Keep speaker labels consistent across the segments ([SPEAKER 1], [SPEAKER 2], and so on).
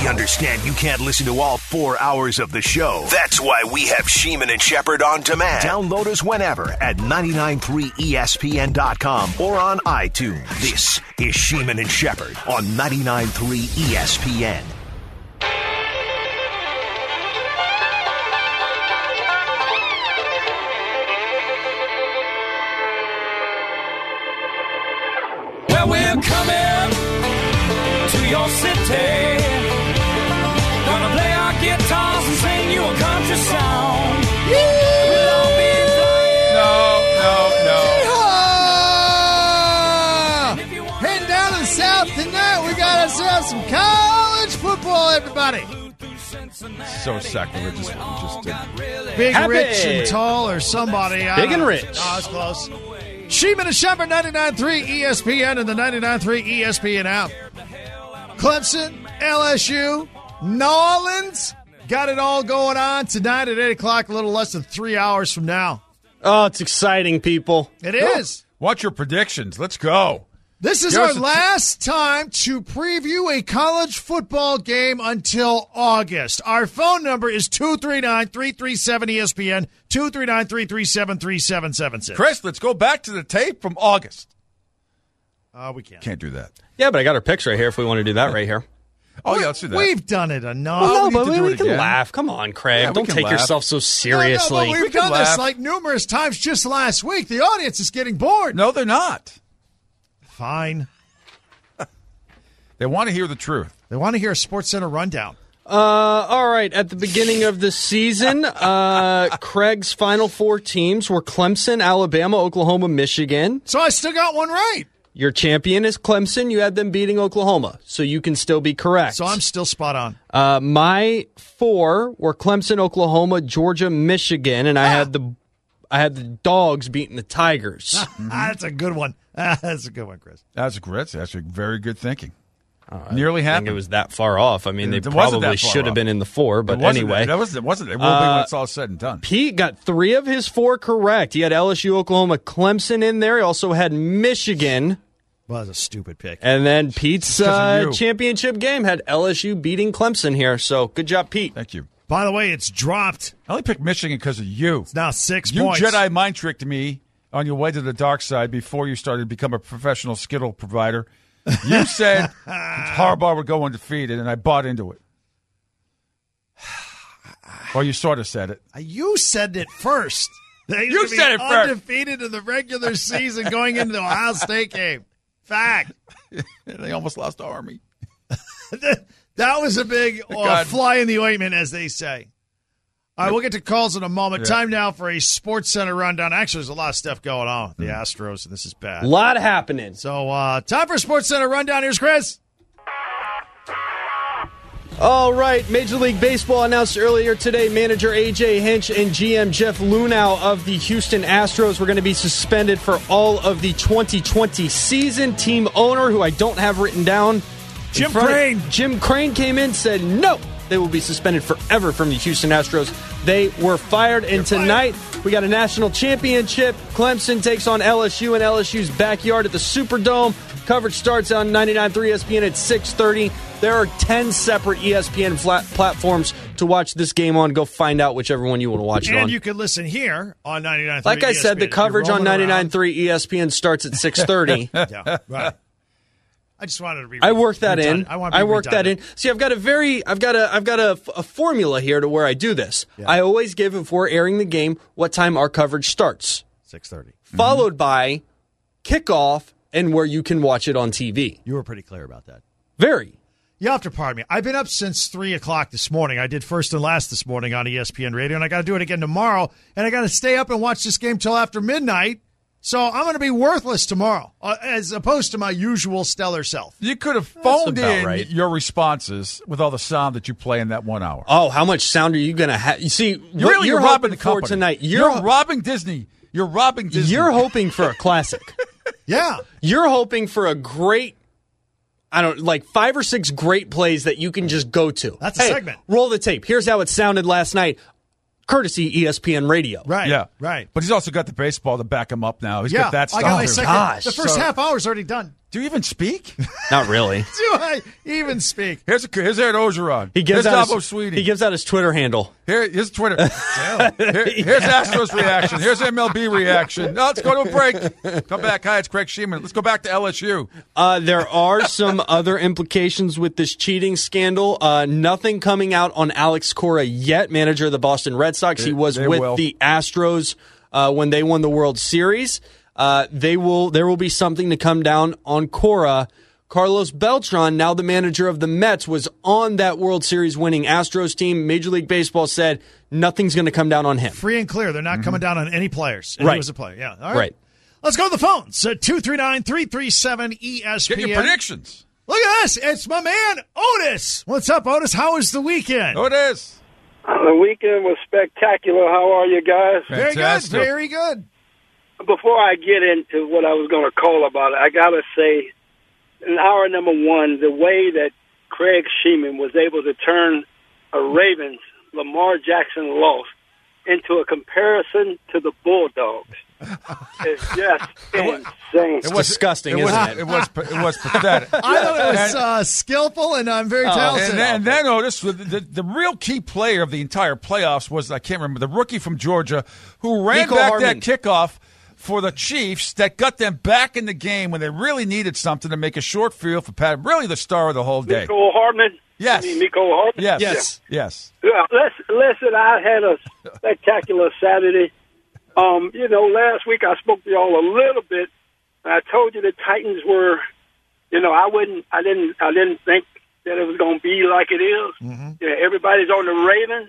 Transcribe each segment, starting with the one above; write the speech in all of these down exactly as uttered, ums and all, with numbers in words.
[SPEAKER 1] We understand you can't listen to all four hours of the show. That's why we have Sheeman and Shepherd on demand. Download us whenever at nine nine three E S P N dot com or on iTunes. This is Sheeman and Shepherd on ninety-nine point three E S P N.
[SPEAKER 2] Well, we're coming to your city. Gonna play our guitars and sing you a country song. We'll all be flying.
[SPEAKER 3] No, no, no.
[SPEAKER 4] Heading down to the South tonight, we got ourselves some college football, everybody.
[SPEAKER 3] So sacrilegious what we just did.
[SPEAKER 4] Big,
[SPEAKER 5] Happy.
[SPEAKER 4] Rich, and Tall, or somebody. I
[SPEAKER 5] Big
[SPEAKER 4] don't
[SPEAKER 5] and
[SPEAKER 4] know.
[SPEAKER 5] Rich.
[SPEAKER 4] Oh, that's close. Sheeman and Shepherd, ninety-nine point three E S P N and the ninety-nine point three E S P N app. Clemson, L S U, New Orleans. Got it all going on tonight at eight o'clock, a little less than three hours from now.
[SPEAKER 5] Oh, it's exciting, people.
[SPEAKER 4] It is.
[SPEAKER 3] What's your predictions? Let's go.
[SPEAKER 4] This is
[SPEAKER 3] Give
[SPEAKER 4] our
[SPEAKER 3] us a t-
[SPEAKER 4] last time to preview a college football game until August. Our phone number is two three nine, three three seven, E S P N, two three nine, three three seven, three seven seven six.
[SPEAKER 3] Chris, let's go back to the tape from August.
[SPEAKER 4] Uh, we can't.
[SPEAKER 3] Can't do that.
[SPEAKER 5] Yeah, but I got our picks right here if we want to do that right here.
[SPEAKER 3] Oh, yeah, let's do that.
[SPEAKER 4] We've done it enough.
[SPEAKER 5] Well, no,
[SPEAKER 3] need
[SPEAKER 5] but
[SPEAKER 3] to
[SPEAKER 5] we,
[SPEAKER 3] do
[SPEAKER 5] we
[SPEAKER 3] it
[SPEAKER 5] can
[SPEAKER 3] again.
[SPEAKER 5] laugh. Come on, Craig.
[SPEAKER 3] Yeah, we
[SPEAKER 5] Don't
[SPEAKER 3] can
[SPEAKER 5] take
[SPEAKER 3] laugh.
[SPEAKER 5] yourself so
[SPEAKER 4] No, no,
[SPEAKER 5] seriously.
[SPEAKER 4] but we've
[SPEAKER 3] We can
[SPEAKER 4] done this
[SPEAKER 3] laugh.
[SPEAKER 4] like numerous times just last week. The audience is getting bored.
[SPEAKER 3] No, they're not.
[SPEAKER 4] Fine.
[SPEAKER 3] They want to hear the truth.
[SPEAKER 4] They want to hear a Sports Center rundown.
[SPEAKER 5] Uh, all right. At the beginning of the season, uh, Craig's final four teams were Clemson, Alabama, Oklahoma, Michigan.
[SPEAKER 4] So I still got one right.
[SPEAKER 5] Your champion is Clemson. You had them beating Oklahoma, so you can still be correct.
[SPEAKER 4] So I'm still spot on.
[SPEAKER 5] Uh, my four were Clemson, Oklahoma, Georgia, Michigan, and I had the I had the Dogs beating the Tigers.
[SPEAKER 4] That's a good one. That's a good one, Chris.
[SPEAKER 3] That's great. That's actually very good thinking. Nearly
[SPEAKER 5] I
[SPEAKER 3] happened.
[SPEAKER 5] think it was that far off. I mean, they
[SPEAKER 3] It wasn't
[SPEAKER 5] probably
[SPEAKER 3] that far
[SPEAKER 5] should have
[SPEAKER 3] off.
[SPEAKER 5] been in the four,
[SPEAKER 3] It
[SPEAKER 5] but
[SPEAKER 3] wasn't-
[SPEAKER 5] anyway.
[SPEAKER 3] That wasn't, it wasn't. It will be when it's all said and done.
[SPEAKER 5] Pete got three of his four correct. He had L S U, Oklahoma, Clemson in there. He also had Michigan.
[SPEAKER 4] Well, that's a stupid pick.
[SPEAKER 5] And then Pete's
[SPEAKER 3] 'cause of
[SPEAKER 5] uh,
[SPEAKER 3] you.
[SPEAKER 5] championship game had L S U beating Clemson here. So good job, Pete.
[SPEAKER 3] Thank you.
[SPEAKER 4] By the way, it's dropped.
[SPEAKER 3] I only picked Michigan because of you.
[SPEAKER 4] It's now six
[SPEAKER 3] You
[SPEAKER 4] points.
[SPEAKER 3] Jedi mind tricked me on your way to the dark side before you started to become a professional Skittle provider. You said Harbaugh would go undefeated, and I bought into it. Well, you sort of said it.
[SPEAKER 4] You said it first. They
[SPEAKER 3] You
[SPEAKER 4] used to be
[SPEAKER 3] said it first.
[SPEAKER 4] undefeated in the regular season going into the Ohio State game. Fact.
[SPEAKER 3] They almost lost to Army.
[SPEAKER 4] That was a big uh,
[SPEAKER 3] God.
[SPEAKER 4] fly in the ointment, as they say. All right, we'll get to calls in a moment.
[SPEAKER 3] Yeah.
[SPEAKER 4] Time now for a Sports Center rundown. Actually, there's a lot of stuff going on with the Astros, and this is bad.
[SPEAKER 5] A lot happening.
[SPEAKER 4] So, uh, time for a Sports Center rundown. Here's Chris.
[SPEAKER 5] All right, Major League Baseball announced earlier today manager A J Hinch and G M Jeff Lunau of the Houston Astros were going to be suspended for all of the twenty twenty season. Team owner, who I don't have written down,
[SPEAKER 4] Jim
[SPEAKER 5] in front of-
[SPEAKER 4] Crane.
[SPEAKER 5] Jim Crane came in and said no, they will be suspended forever from the Houston Astros. They were fired, and tonight we got a national championship. Clemson takes on L S U in L S U's backyard at the Superdome. Coverage starts on ninety-nine point three E S P N at six thirty. There are ten separate E S P N flat platforms to watch this game on. Go find out whichever one you want to watch it on.
[SPEAKER 4] And you can listen here on ninety-nine point three
[SPEAKER 5] Like I said, the coverage on ninety-nine point three E S P N starts at six thirty.
[SPEAKER 4] Yeah, right. I just wanted to be.
[SPEAKER 5] I worked that in.
[SPEAKER 4] I, want to be
[SPEAKER 5] I worked that in.
[SPEAKER 4] redundant.
[SPEAKER 5] See, I've got a very, I've got a, I've got a, a formula here to where I do this. I always give, if we're airing the game, what time our coverage starts,
[SPEAKER 4] six thirty.
[SPEAKER 5] followed by kickoff and where you can watch it on T V.
[SPEAKER 4] You were pretty clear about that.
[SPEAKER 5] Very.
[SPEAKER 4] You have to pardon me. I've been up since three o'clock this morning. I did first and last this morning on E S P N Radio, and I got to do it again tomorrow. And I got to stay up and watch this game till after midnight. So I'm going to be worthless tomorrow, uh, as opposed to my usual stellar self.
[SPEAKER 3] You could have phoned
[SPEAKER 5] about
[SPEAKER 3] in
[SPEAKER 5] right.
[SPEAKER 3] your responses with all the sound that you play in that one hour.
[SPEAKER 5] Oh, how much sound are you going to have? You see,
[SPEAKER 3] You're
[SPEAKER 5] what
[SPEAKER 3] really
[SPEAKER 5] you're
[SPEAKER 3] robbing
[SPEAKER 5] hoping
[SPEAKER 3] the
[SPEAKER 5] for
[SPEAKER 3] company.
[SPEAKER 5] tonight.
[SPEAKER 3] You're,
[SPEAKER 5] You're,
[SPEAKER 3] robbing Disney. You're robbing Disney.
[SPEAKER 5] you're hoping for a classic.
[SPEAKER 4] Yeah.
[SPEAKER 5] You're hoping for a great, I don't like five or six great plays that you can just go to.
[SPEAKER 4] That's a
[SPEAKER 5] Hey,
[SPEAKER 4] segment.
[SPEAKER 5] Roll the tape. Here's how it sounded last night, courtesy E S P N Radio.
[SPEAKER 4] Right.
[SPEAKER 3] Yeah,
[SPEAKER 4] Right.
[SPEAKER 3] But he's also got the baseball to back him up now. He's
[SPEAKER 4] Yeah.
[SPEAKER 3] got that
[SPEAKER 4] I
[SPEAKER 3] stuff.
[SPEAKER 4] got my
[SPEAKER 5] Oh,
[SPEAKER 4] second.
[SPEAKER 5] gosh.
[SPEAKER 4] The first
[SPEAKER 3] So-
[SPEAKER 4] half hour is already done.
[SPEAKER 3] Do you even speak?
[SPEAKER 5] Not really.
[SPEAKER 4] Do I even speak?
[SPEAKER 3] Here's a, here's Ed Ogeron.
[SPEAKER 5] He gives
[SPEAKER 3] here's
[SPEAKER 5] out
[SPEAKER 3] Dabo
[SPEAKER 5] his,
[SPEAKER 3] Sweetie.
[SPEAKER 5] He gives out his Twitter handle.
[SPEAKER 3] Here, here's Twitter. Here, here's Astros reaction. Here's M L B reaction. No, let's go to a break. Come back. Hi, it's Craig Sheeman. Let's go back to L S U.
[SPEAKER 5] Uh, there are some other implications with this cheating scandal. Uh, nothing coming out on Alex Cora yet, manager of the Boston Red Sox.
[SPEAKER 3] They,
[SPEAKER 5] he was with
[SPEAKER 3] will.
[SPEAKER 5] the Astros uh, when they won the World Series. Uh, they will. There will be something to come down on Cora. Carlos Beltran, now the manager of the Mets, was on that World Series winning Astros team. Major League Baseball said nothing's going to come down on him.
[SPEAKER 4] Free and clear. They're not mm-hmm. coming down on any players. And
[SPEAKER 5] right.
[SPEAKER 4] He was a player. Yeah. All right.
[SPEAKER 5] Right.
[SPEAKER 4] Let's go to the phones at two three nine, three three seven, E S P N.
[SPEAKER 3] Get your predictions.
[SPEAKER 4] Look at this. It's my man, Otis. What's up, Otis? How was the weekend?
[SPEAKER 3] Otis.
[SPEAKER 6] The weekend was spectacular. How are you guys?
[SPEAKER 3] Fantastic.
[SPEAKER 4] Very good. Very good.
[SPEAKER 6] Before I get into what I was going to call about it, I got to say, in hour number one, the way that Craig Sheeman was able to turn a Ravens Lamar Jackson loss into a comparison to the Bulldogs is just insane.
[SPEAKER 5] It was disgusting,
[SPEAKER 3] it was,
[SPEAKER 5] isn't it?
[SPEAKER 3] It was, it was pathetic.
[SPEAKER 4] I thought it was uh, skillful, and I'm very talented.
[SPEAKER 3] And then, and then Otis, the, the, the real key player of the entire playoffs was, I can't remember, the rookie from Georgia who ran
[SPEAKER 5] Mecole
[SPEAKER 3] back
[SPEAKER 5] Hardman.
[SPEAKER 3] that kickoff for the Chiefs that got them back in the game when they really needed something to make a short field for Pat. Really the star of the whole day.
[SPEAKER 6] Mecole Hardman?
[SPEAKER 3] Yes.
[SPEAKER 6] You mean Mecole Hardman?
[SPEAKER 3] Yes.
[SPEAKER 5] Yes.
[SPEAKER 3] Yes.
[SPEAKER 6] Yeah, listen, listen, I had a spectacular Saturday. Um, you know, last week I spoke to y'all a little bit, and I told you the Titans were, you know, I wouldn't, I didn't, I didn't think that it was going to be like it is. Mm-hmm. Yeah, everybody's on the Ravens.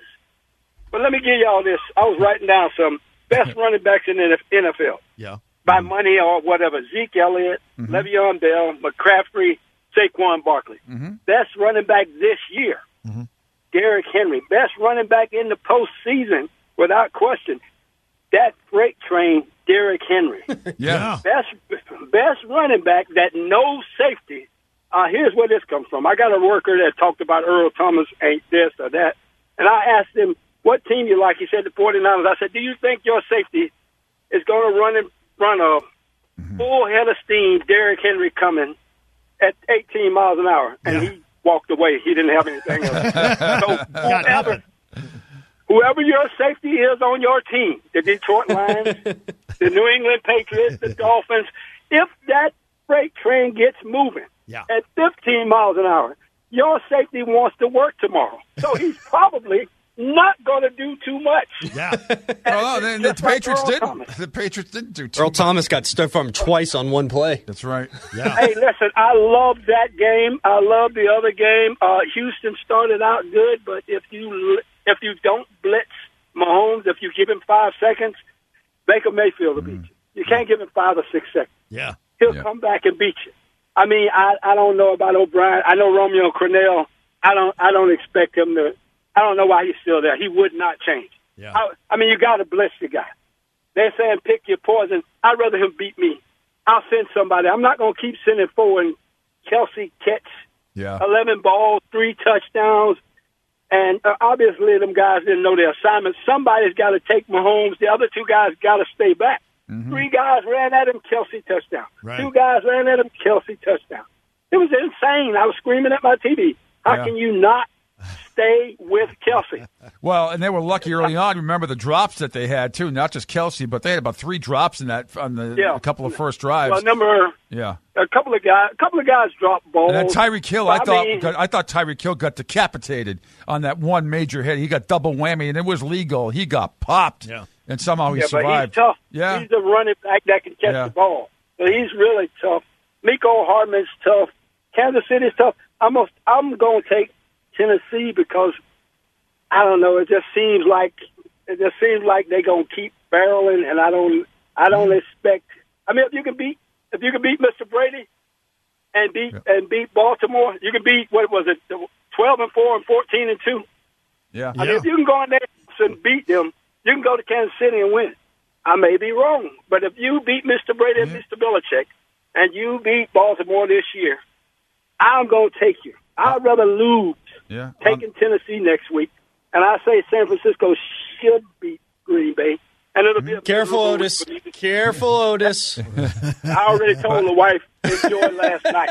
[SPEAKER 6] But let me give y'all this. I was writing down some best running backs in the N F L.
[SPEAKER 4] Yeah.
[SPEAKER 6] By money or whatever. Zeke Elliott, mm-hmm. Le'Veon Bell, McCaffrey, Saquon Barkley. Mm-hmm. Best running back this year, mm-hmm. Derrick Henry. Best running back in the postseason, without question. That freight train, Derrick Henry.
[SPEAKER 3] Yeah.
[SPEAKER 6] Best best running back that knows safety. Uh, here's where this comes from. I got a worker that talked about Earl Thomas ain't this or that. And I asked him, what team you like? He said the forty-niners. I said, do you think your safety is going to run in front of mm-hmm. full head of steam, Derrick Henry coming at eighteen miles an hour? And yeah. he walked away. He didn't have anything else. So whoever, whoever your safety is on your team, the Detroit Lions, the New England Patriots, the Dolphins, if that freight train gets moving
[SPEAKER 4] yeah.
[SPEAKER 6] at fifteen miles an hour, your safety wants to work tomorrow. So he's probably not going to do too much.
[SPEAKER 4] Yeah.
[SPEAKER 3] Well, no, the, the Patriots
[SPEAKER 6] like
[SPEAKER 3] didn't. The Patriots didn't do too
[SPEAKER 5] Earl
[SPEAKER 3] much.
[SPEAKER 5] Thomas got stuck from twice on one play.
[SPEAKER 3] That's right.
[SPEAKER 4] Yeah.
[SPEAKER 6] Hey, listen, I love that game. I love the other game. Uh, Houston started out good, but if you if you don't blitz Mahomes, if you give him five seconds, Baker Mayfield will beat you. You can't give him five or six seconds.
[SPEAKER 4] Yeah.
[SPEAKER 6] He'll
[SPEAKER 3] Yeah.
[SPEAKER 6] come back and beat you. I mean, I, I don't know about O'Brien. I know Romeo Crennel. I don't I don't expect him to. I don't know why he's still there. He would not change.
[SPEAKER 4] Yeah.
[SPEAKER 6] I, I mean, you got to blitz the guy. They're saying pick your poison. I'd rather him beat me. I'll send somebody. I'm not going to keep sending forward. And Kelsey catch
[SPEAKER 3] Yeah.
[SPEAKER 6] eleven balls, three touchdowns. And uh, obviously them guys didn't know their assignment. Somebody's got to take Mahomes. The other two guys got to stay back. Mm-hmm. Three guys ran at him, Kelsey touchdown.
[SPEAKER 4] Right.
[SPEAKER 6] Two guys ran at him, Kelsey touchdown. It was insane. I was screaming at my T V. How
[SPEAKER 3] Yeah.
[SPEAKER 6] can you not stay with Kelsey?
[SPEAKER 3] Well, and they were lucky early on. Remember the drops that they had too, not just Kelsey, but they had about three drops in that on the
[SPEAKER 6] Yeah.
[SPEAKER 3] a couple of first drives.
[SPEAKER 6] Well, number
[SPEAKER 3] yeah,
[SPEAKER 6] a couple of guys, a couple of guys dropped balls.
[SPEAKER 3] and then Tyreek Hill, I,
[SPEAKER 6] I
[SPEAKER 3] thought
[SPEAKER 6] mean-
[SPEAKER 3] got, I thought Tyreek Hill got decapitated on that one major hit. He got double whammy, and it was legal. He got popped,
[SPEAKER 4] Yeah.
[SPEAKER 3] and somehow he
[SPEAKER 6] yeah,
[SPEAKER 3] survived.
[SPEAKER 6] but he's tough.
[SPEAKER 3] Yeah,
[SPEAKER 6] He's a running back that can catch
[SPEAKER 3] Yeah.
[SPEAKER 6] the ball. So he's really tough. Mecole Hardman's tough. Kansas City's tough. I'm gonna, I'm going to take Tennessee because I don't know. It just seems like it just seems like they're going to keep barreling, and I don't I don't
[SPEAKER 3] Mm-hmm.
[SPEAKER 6] expect. I mean, if you can beat if you can beat Mister Brady and beat
[SPEAKER 3] Yeah.
[SPEAKER 6] and beat Baltimore, you can beat what was it, twelve and four and fourteen and two.
[SPEAKER 3] yeah,
[SPEAKER 6] I mean, if you can go in there and beat them, you can go to Kansas City and win. I may be wrong, but if you beat Mister Brady and
[SPEAKER 3] Yeah.
[SPEAKER 6] Mister Belichick, and you beat Baltimore this year, I'm going to take you. I'd rather lose
[SPEAKER 3] yeah.
[SPEAKER 6] taking
[SPEAKER 3] Um,
[SPEAKER 6] Tennessee next week, and I say San Francisco should beat Green Bay, and it'll be a
[SPEAKER 5] Careful,
[SPEAKER 6] miserable
[SPEAKER 5] Otis.
[SPEAKER 6] week for me.
[SPEAKER 5] Careful, Otis.
[SPEAKER 6] I already told the wife enjoyed last night.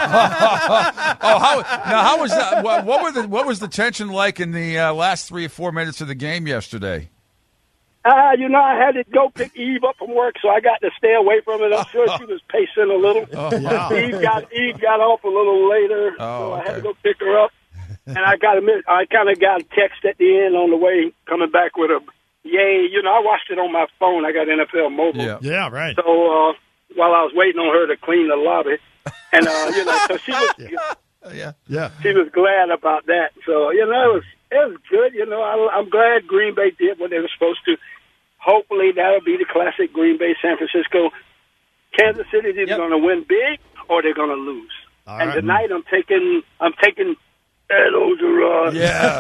[SPEAKER 3] oh, how now? How was that? What, what were the what was the tension like in the uh, last three or four minutes of the game yesterday?
[SPEAKER 6] Uh, you know, I had to go pick Eve up from work, so I got to stay away from it. I'm sure she was pacing a little.
[SPEAKER 3] Oh, wow.
[SPEAKER 6] Eve got Eve got off a little later,
[SPEAKER 3] Oh,
[SPEAKER 6] so I had
[SPEAKER 3] okay.
[SPEAKER 6] to go pick her up. And I got a minute, I kind of got a text at the end on the way coming back with a yay. You know, I watched it on my phone. I got N F L Mobile.
[SPEAKER 3] Yeah.
[SPEAKER 4] Yeah, right.
[SPEAKER 6] So uh, while I was waiting on her to clean the lobby, and uh, you know, so she was
[SPEAKER 3] Yeah.
[SPEAKER 4] Yeah.
[SPEAKER 6] she was glad about that. So you know, it was it was good. You know, I, I'm glad Green Bay did what they were supposed to. Hopefully, that'll be the classic Green Bay, San Francisco. Kansas City is either
[SPEAKER 5] Yep.
[SPEAKER 6] going to win big or they're going to lose.
[SPEAKER 4] All
[SPEAKER 6] and
[SPEAKER 4] right.
[SPEAKER 6] tonight, I'm taking I'm taking Ed Ogeron.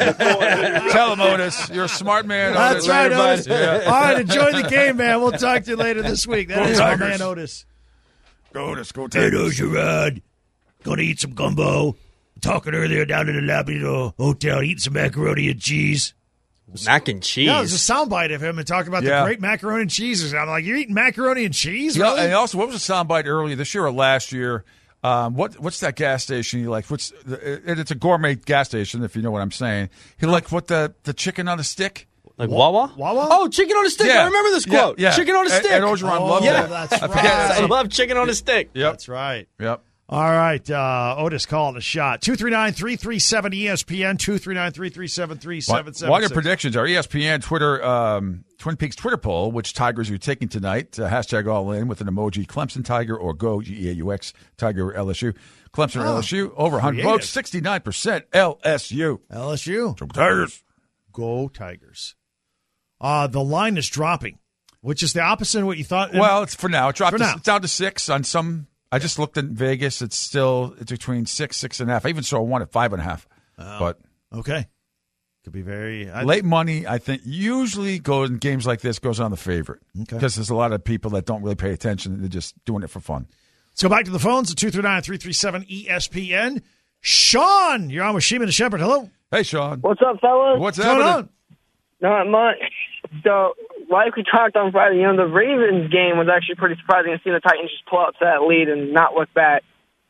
[SPEAKER 3] Yeah. Tell him, Otis. You're a smart man.
[SPEAKER 4] That's
[SPEAKER 3] Otis.
[SPEAKER 4] right,
[SPEAKER 3] Later,
[SPEAKER 4] Otis.
[SPEAKER 3] bud. Yeah.
[SPEAKER 4] All right, enjoy the game, man. We'll talk to you later this week. That
[SPEAKER 3] Go
[SPEAKER 4] is my
[SPEAKER 3] Tigers.
[SPEAKER 4] man, Otis.
[SPEAKER 3] Go, Otis. Go,
[SPEAKER 7] Hey,
[SPEAKER 3] Tigers.
[SPEAKER 7] Ogeron. Gonna eat some gumbo. Talking earlier down in the lobby of the hotel, eating some macaroni and cheese.
[SPEAKER 5] Mac and cheese.
[SPEAKER 4] Yeah, there's a soundbite of him and talking about
[SPEAKER 3] Yeah.
[SPEAKER 4] the great macaroni and cheeses. And I'm like, you're eating macaroni and cheese?
[SPEAKER 3] Yeah,
[SPEAKER 4] Really?
[SPEAKER 3] and also, what was the soundbite earlier this year or last year? Um, what what's that gas station you like? What's the, it, it's a gourmet gas station, if you know what I'm saying. He like what the the chicken on a stick.
[SPEAKER 5] Like Wawa?
[SPEAKER 4] Wawa?
[SPEAKER 5] Oh, chicken on a stick. I remember this
[SPEAKER 3] Yeah,
[SPEAKER 5] quote.
[SPEAKER 3] yeah.
[SPEAKER 5] Chicken on a
[SPEAKER 3] Ed-
[SPEAKER 5] stick.
[SPEAKER 3] Ed Ogeron
[SPEAKER 4] Oh,
[SPEAKER 3] loved
[SPEAKER 4] yeah,
[SPEAKER 3] that.
[SPEAKER 4] that's
[SPEAKER 3] I forget.
[SPEAKER 4] right.
[SPEAKER 5] I love chicken on a stick.
[SPEAKER 3] Yep.
[SPEAKER 4] That's right.
[SPEAKER 3] Yep.
[SPEAKER 4] All right, uh, Otis calling a shot. two three nine, three three seven, E S P N, two three nine, three three seven, three seven seven
[SPEAKER 3] While your
[SPEAKER 4] six.
[SPEAKER 3] predictions are E S P N Twitter, um, Twin Peaks Twitter poll, which Tigers are you taking tonight? Uh, hashtag all in with an emoji, Clemson Tiger or Go, G E A U X, Tiger or L S U. Clemson or
[SPEAKER 4] Oh,
[SPEAKER 3] L S U, over one hundred
[SPEAKER 4] creative.
[SPEAKER 3] votes, sixty-nine percent L S U.
[SPEAKER 4] L S U.
[SPEAKER 3] Go Tigers.
[SPEAKER 4] Go Tigers. Uh, the line is dropping, which is the opposite of what you thought.
[SPEAKER 3] Well, it's for now. It dropped
[SPEAKER 4] For
[SPEAKER 3] to,
[SPEAKER 4] now.
[SPEAKER 3] it's down to six on some. I just looked in Vegas. It's still it's between six, six and a half. I even saw one at five and a half. But
[SPEAKER 4] Okay. Could be very. I,
[SPEAKER 3] late money, I think, usually goes in games like this goes on the favorite
[SPEAKER 4] Okay.
[SPEAKER 3] because there's a lot of people that don't really pay attention. They're just doing it for fun.
[SPEAKER 4] Let's go back to the phones at two three nine, three three seven, E S P N. Sean, you're on with Sheeman and Shepherd. Hello.
[SPEAKER 3] Hey, Sean.
[SPEAKER 6] What's up, fellas?
[SPEAKER 3] What's
[SPEAKER 4] What's going
[SPEAKER 3] happening?
[SPEAKER 4] on?
[SPEAKER 6] Not much. So, like we talked on Friday, you know, the Ravens game was actually pretty surprising to see the Titans just pull out to that lead and not look back.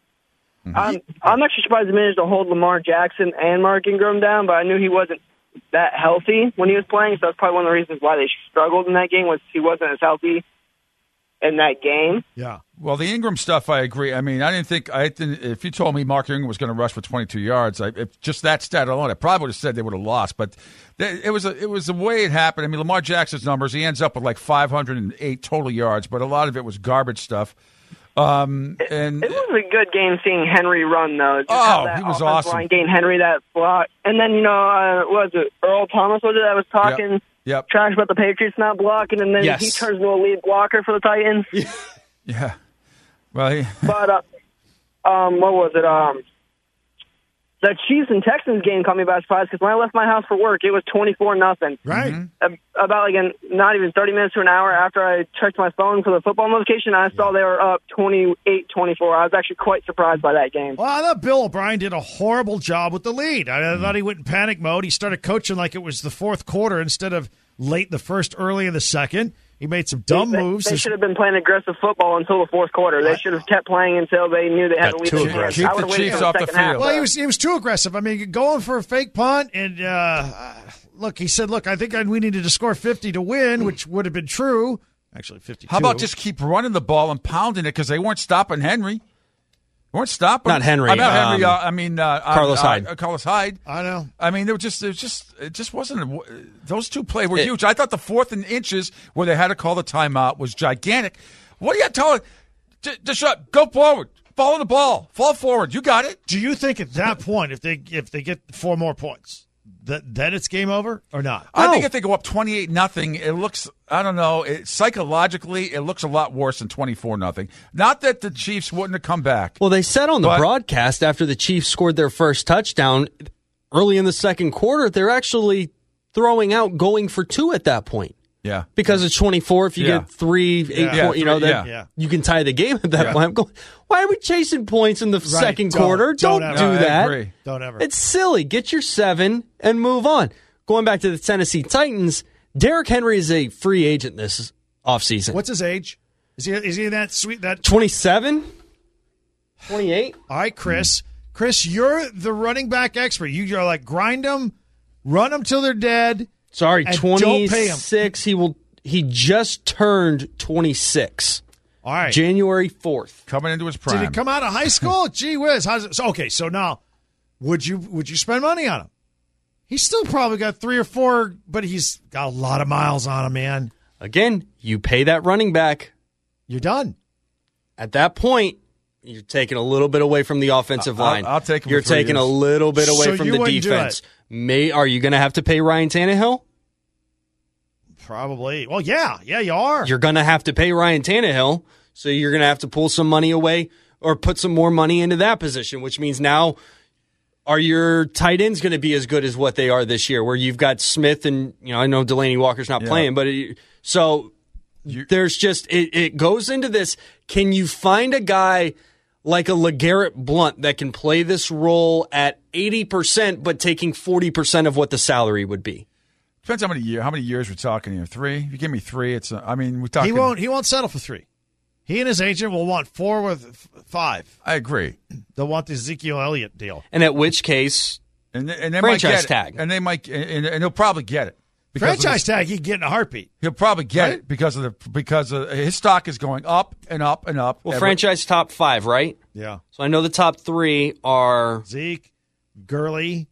[SPEAKER 6] I'm, I'm actually surprised they managed to hold Lamar Jackson and Mark Ingram down, but I knew he wasn't that healthy when he was playing, so that's probably one of the reasons why they struggled in that game was he wasn't as healthy in that game.
[SPEAKER 4] Yeah.
[SPEAKER 3] Well, the Ingram stuff, I agree. I mean, I didn't think I didn't, if you told me Mark Ingram was going to rush for twenty-two yards, I, if just that stat alone, I probably would have said they would have lost. But th- it was a, it was the way it happened. I mean, Lamar Jackson's numbers, he ends up with like five hundred eight total yards, but a lot of it was garbage stuff. Um, and
[SPEAKER 6] It was a good game seeing Henry run, though. Just
[SPEAKER 3] Oh,
[SPEAKER 6] have that
[SPEAKER 3] he was
[SPEAKER 6] offensive
[SPEAKER 3] awesome.
[SPEAKER 6] Line, gain Henry that block. And then, you know, uh, what was it, Earl Thomas was it that was talking
[SPEAKER 3] Yep. Yep.
[SPEAKER 6] trash about the Patriots not blocking, and then
[SPEAKER 5] Yes.
[SPEAKER 6] he turns into a lead blocker for the Titans.
[SPEAKER 3] yeah, well, he,
[SPEAKER 6] But, uh, um, what was it? Um, the Chiefs and Texans game caught me by surprise because when I left my house for work, it was twenty-four nothing.
[SPEAKER 4] Right.
[SPEAKER 6] About like an, not even thirty minutes to an hour after I checked my phone for the football notification, I saw they were up twenty-eight twenty-four. I was actually quite surprised by that game.
[SPEAKER 4] Well, I thought Bill O'Brien did a horrible job with the lead. I, I thought he went in panic mode. He started coaching like it was the fourth quarter instead of late in the first, early in the second. He made some dumb
[SPEAKER 6] they,
[SPEAKER 4] moves.
[SPEAKER 6] They should have been playing aggressive football until the fourth quarter. They should have kept playing until they knew they had
[SPEAKER 5] Got
[SPEAKER 6] to lead
[SPEAKER 5] too
[SPEAKER 6] the game.
[SPEAKER 5] aggressive.
[SPEAKER 6] I
[SPEAKER 3] Keep
[SPEAKER 6] would've
[SPEAKER 3] the
[SPEAKER 6] waited
[SPEAKER 3] Chiefs
[SPEAKER 6] till
[SPEAKER 3] off the
[SPEAKER 6] second half.
[SPEAKER 3] field.
[SPEAKER 4] Well, he was he was too aggressive. I mean, going for a fake punt, and uh, look, he said, "Look, I think I, we needed to score fifty to win," which would have been true. Actually, fifty-two.
[SPEAKER 3] how about just keep running the ball and pounding it because they weren't stopping Henry. They weren't stopping.
[SPEAKER 5] Not Henry,
[SPEAKER 3] I mean, Henry.
[SPEAKER 5] um,
[SPEAKER 3] Uh, I mean, uh,
[SPEAKER 5] Carlos
[SPEAKER 3] uh,
[SPEAKER 5] Hyde.
[SPEAKER 3] Uh, Carlos Hyde.
[SPEAKER 4] I know.
[SPEAKER 3] I mean, there was just, there was just, it just wasn't. A, those two plays were huge. I thought the fourth and inches where they had to call the timeout was gigantic. What are you telling? Just, just shut. Go forward. Follow the ball. Fall forward. You got it.
[SPEAKER 4] Do you think at that point, if they if they get four more points, that then it's game over or not?
[SPEAKER 3] I
[SPEAKER 5] No.
[SPEAKER 3] think if they go up twenty-eight nothing, it looks. I don't know. It, psychologically, it looks a lot worse than twenty-four nothing. Not that the Chiefs wouldn't have come back.
[SPEAKER 5] Well, they said on the
[SPEAKER 3] But-
[SPEAKER 5] broadcast after the Chiefs scored their first touchdown early in the second quarter, they're actually throwing out going for two at that point.
[SPEAKER 3] Yeah.
[SPEAKER 5] Because it's twenty-four. If you
[SPEAKER 3] Yeah.
[SPEAKER 5] get three, eight,
[SPEAKER 4] Yeah.
[SPEAKER 5] four, you know,
[SPEAKER 3] Yeah,
[SPEAKER 5] then
[SPEAKER 4] yeah.
[SPEAKER 5] you can tie the game at that
[SPEAKER 3] Yeah.
[SPEAKER 5] point. I'm going, why are we chasing points in the second
[SPEAKER 4] Don't-
[SPEAKER 5] quarter?
[SPEAKER 4] don't
[SPEAKER 5] Don't,
[SPEAKER 4] ever.
[SPEAKER 5] do
[SPEAKER 3] No, I
[SPEAKER 5] that.
[SPEAKER 3] agree.
[SPEAKER 4] Don't ever.
[SPEAKER 5] It's silly. Get your seven and move on. Going back to the Tennessee Titans, Derrick Henry is a free agent this offseason.
[SPEAKER 4] What's his age? Is he is he that sweet that?
[SPEAKER 5] twenty-seven? twenty-eight.
[SPEAKER 4] All right, Chris. Chris, you're the running back expert. You are like grind them, run them till they're dead.
[SPEAKER 5] Sorry,
[SPEAKER 4] and don't pay 'em.
[SPEAKER 5] twenty-six. He will. He just turned twenty-six.
[SPEAKER 4] All right,
[SPEAKER 5] January fourth.
[SPEAKER 3] Coming into his prime.
[SPEAKER 4] Did he come out of high school? Gee whiz! How's it? So, okay, so now, would you would you spend money on him? He's still probably got three or four, but he's got a lot of miles on him, man.
[SPEAKER 5] Again, you pay that running back.
[SPEAKER 4] You're done.
[SPEAKER 5] At that point, you're taking a little bit away from the offensive line.
[SPEAKER 3] I'll, I'll take him.
[SPEAKER 5] You're
[SPEAKER 3] for three
[SPEAKER 5] taking
[SPEAKER 3] years.
[SPEAKER 5] a little bit away
[SPEAKER 4] So
[SPEAKER 5] from
[SPEAKER 4] you
[SPEAKER 5] the
[SPEAKER 4] wouldn't do
[SPEAKER 5] defense.
[SPEAKER 4] it?
[SPEAKER 5] May are you going to have to pay Ryan Tannehill?
[SPEAKER 4] Probably. Well, yeah, yeah, you are.
[SPEAKER 5] You're going to have to pay Ryan Tannehill, so you're going to have to pull some money away or put some more money into that position, which means now are your tight ends going to be as good as what they are this year, where you've got Smith and, you know, I know Delaney Walker's not
[SPEAKER 3] Yeah.
[SPEAKER 5] playing, but it, so
[SPEAKER 3] You-
[SPEAKER 5] there's just, it, it goes into this. Can you find a guy like a LeGarrette Blount that can play this role at eighty percent, but taking forty percent of what the salary would be?
[SPEAKER 3] Depends how many year, how many years we're talking here. Three. If you give me three, it's. Uh, I mean, we're talking.
[SPEAKER 4] he won't. He won't settle for three. He and his agent will want four with f- five.
[SPEAKER 3] I agree.
[SPEAKER 4] They'll want the Ezekiel Elliott deal.
[SPEAKER 5] And at which case,
[SPEAKER 3] And and they
[SPEAKER 5] Franchise
[SPEAKER 3] might get it.
[SPEAKER 5] tag.
[SPEAKER 3] And they might, and, and he'll probably get it. Because of
[SPEAKER 4] Franchise
[SPEAKER 3] this-
[SPEAKER 4] tag, he'd get in a heartbeat.
[SPEAKER 3] He'll probably get
[SPEAKER 4] Right?
[SPEAKER 3] it because of the because of, his stock is going up and up and up.
[SPEAKER 5] well,
[SPEAKER 3] Every-
[SPEAKER 5] franchise top five, right?
[SPEAKER 4] Yeah.
[SPEAKER 5] So I know the top three are
[SPEAKER 4] Zeke, Gurley,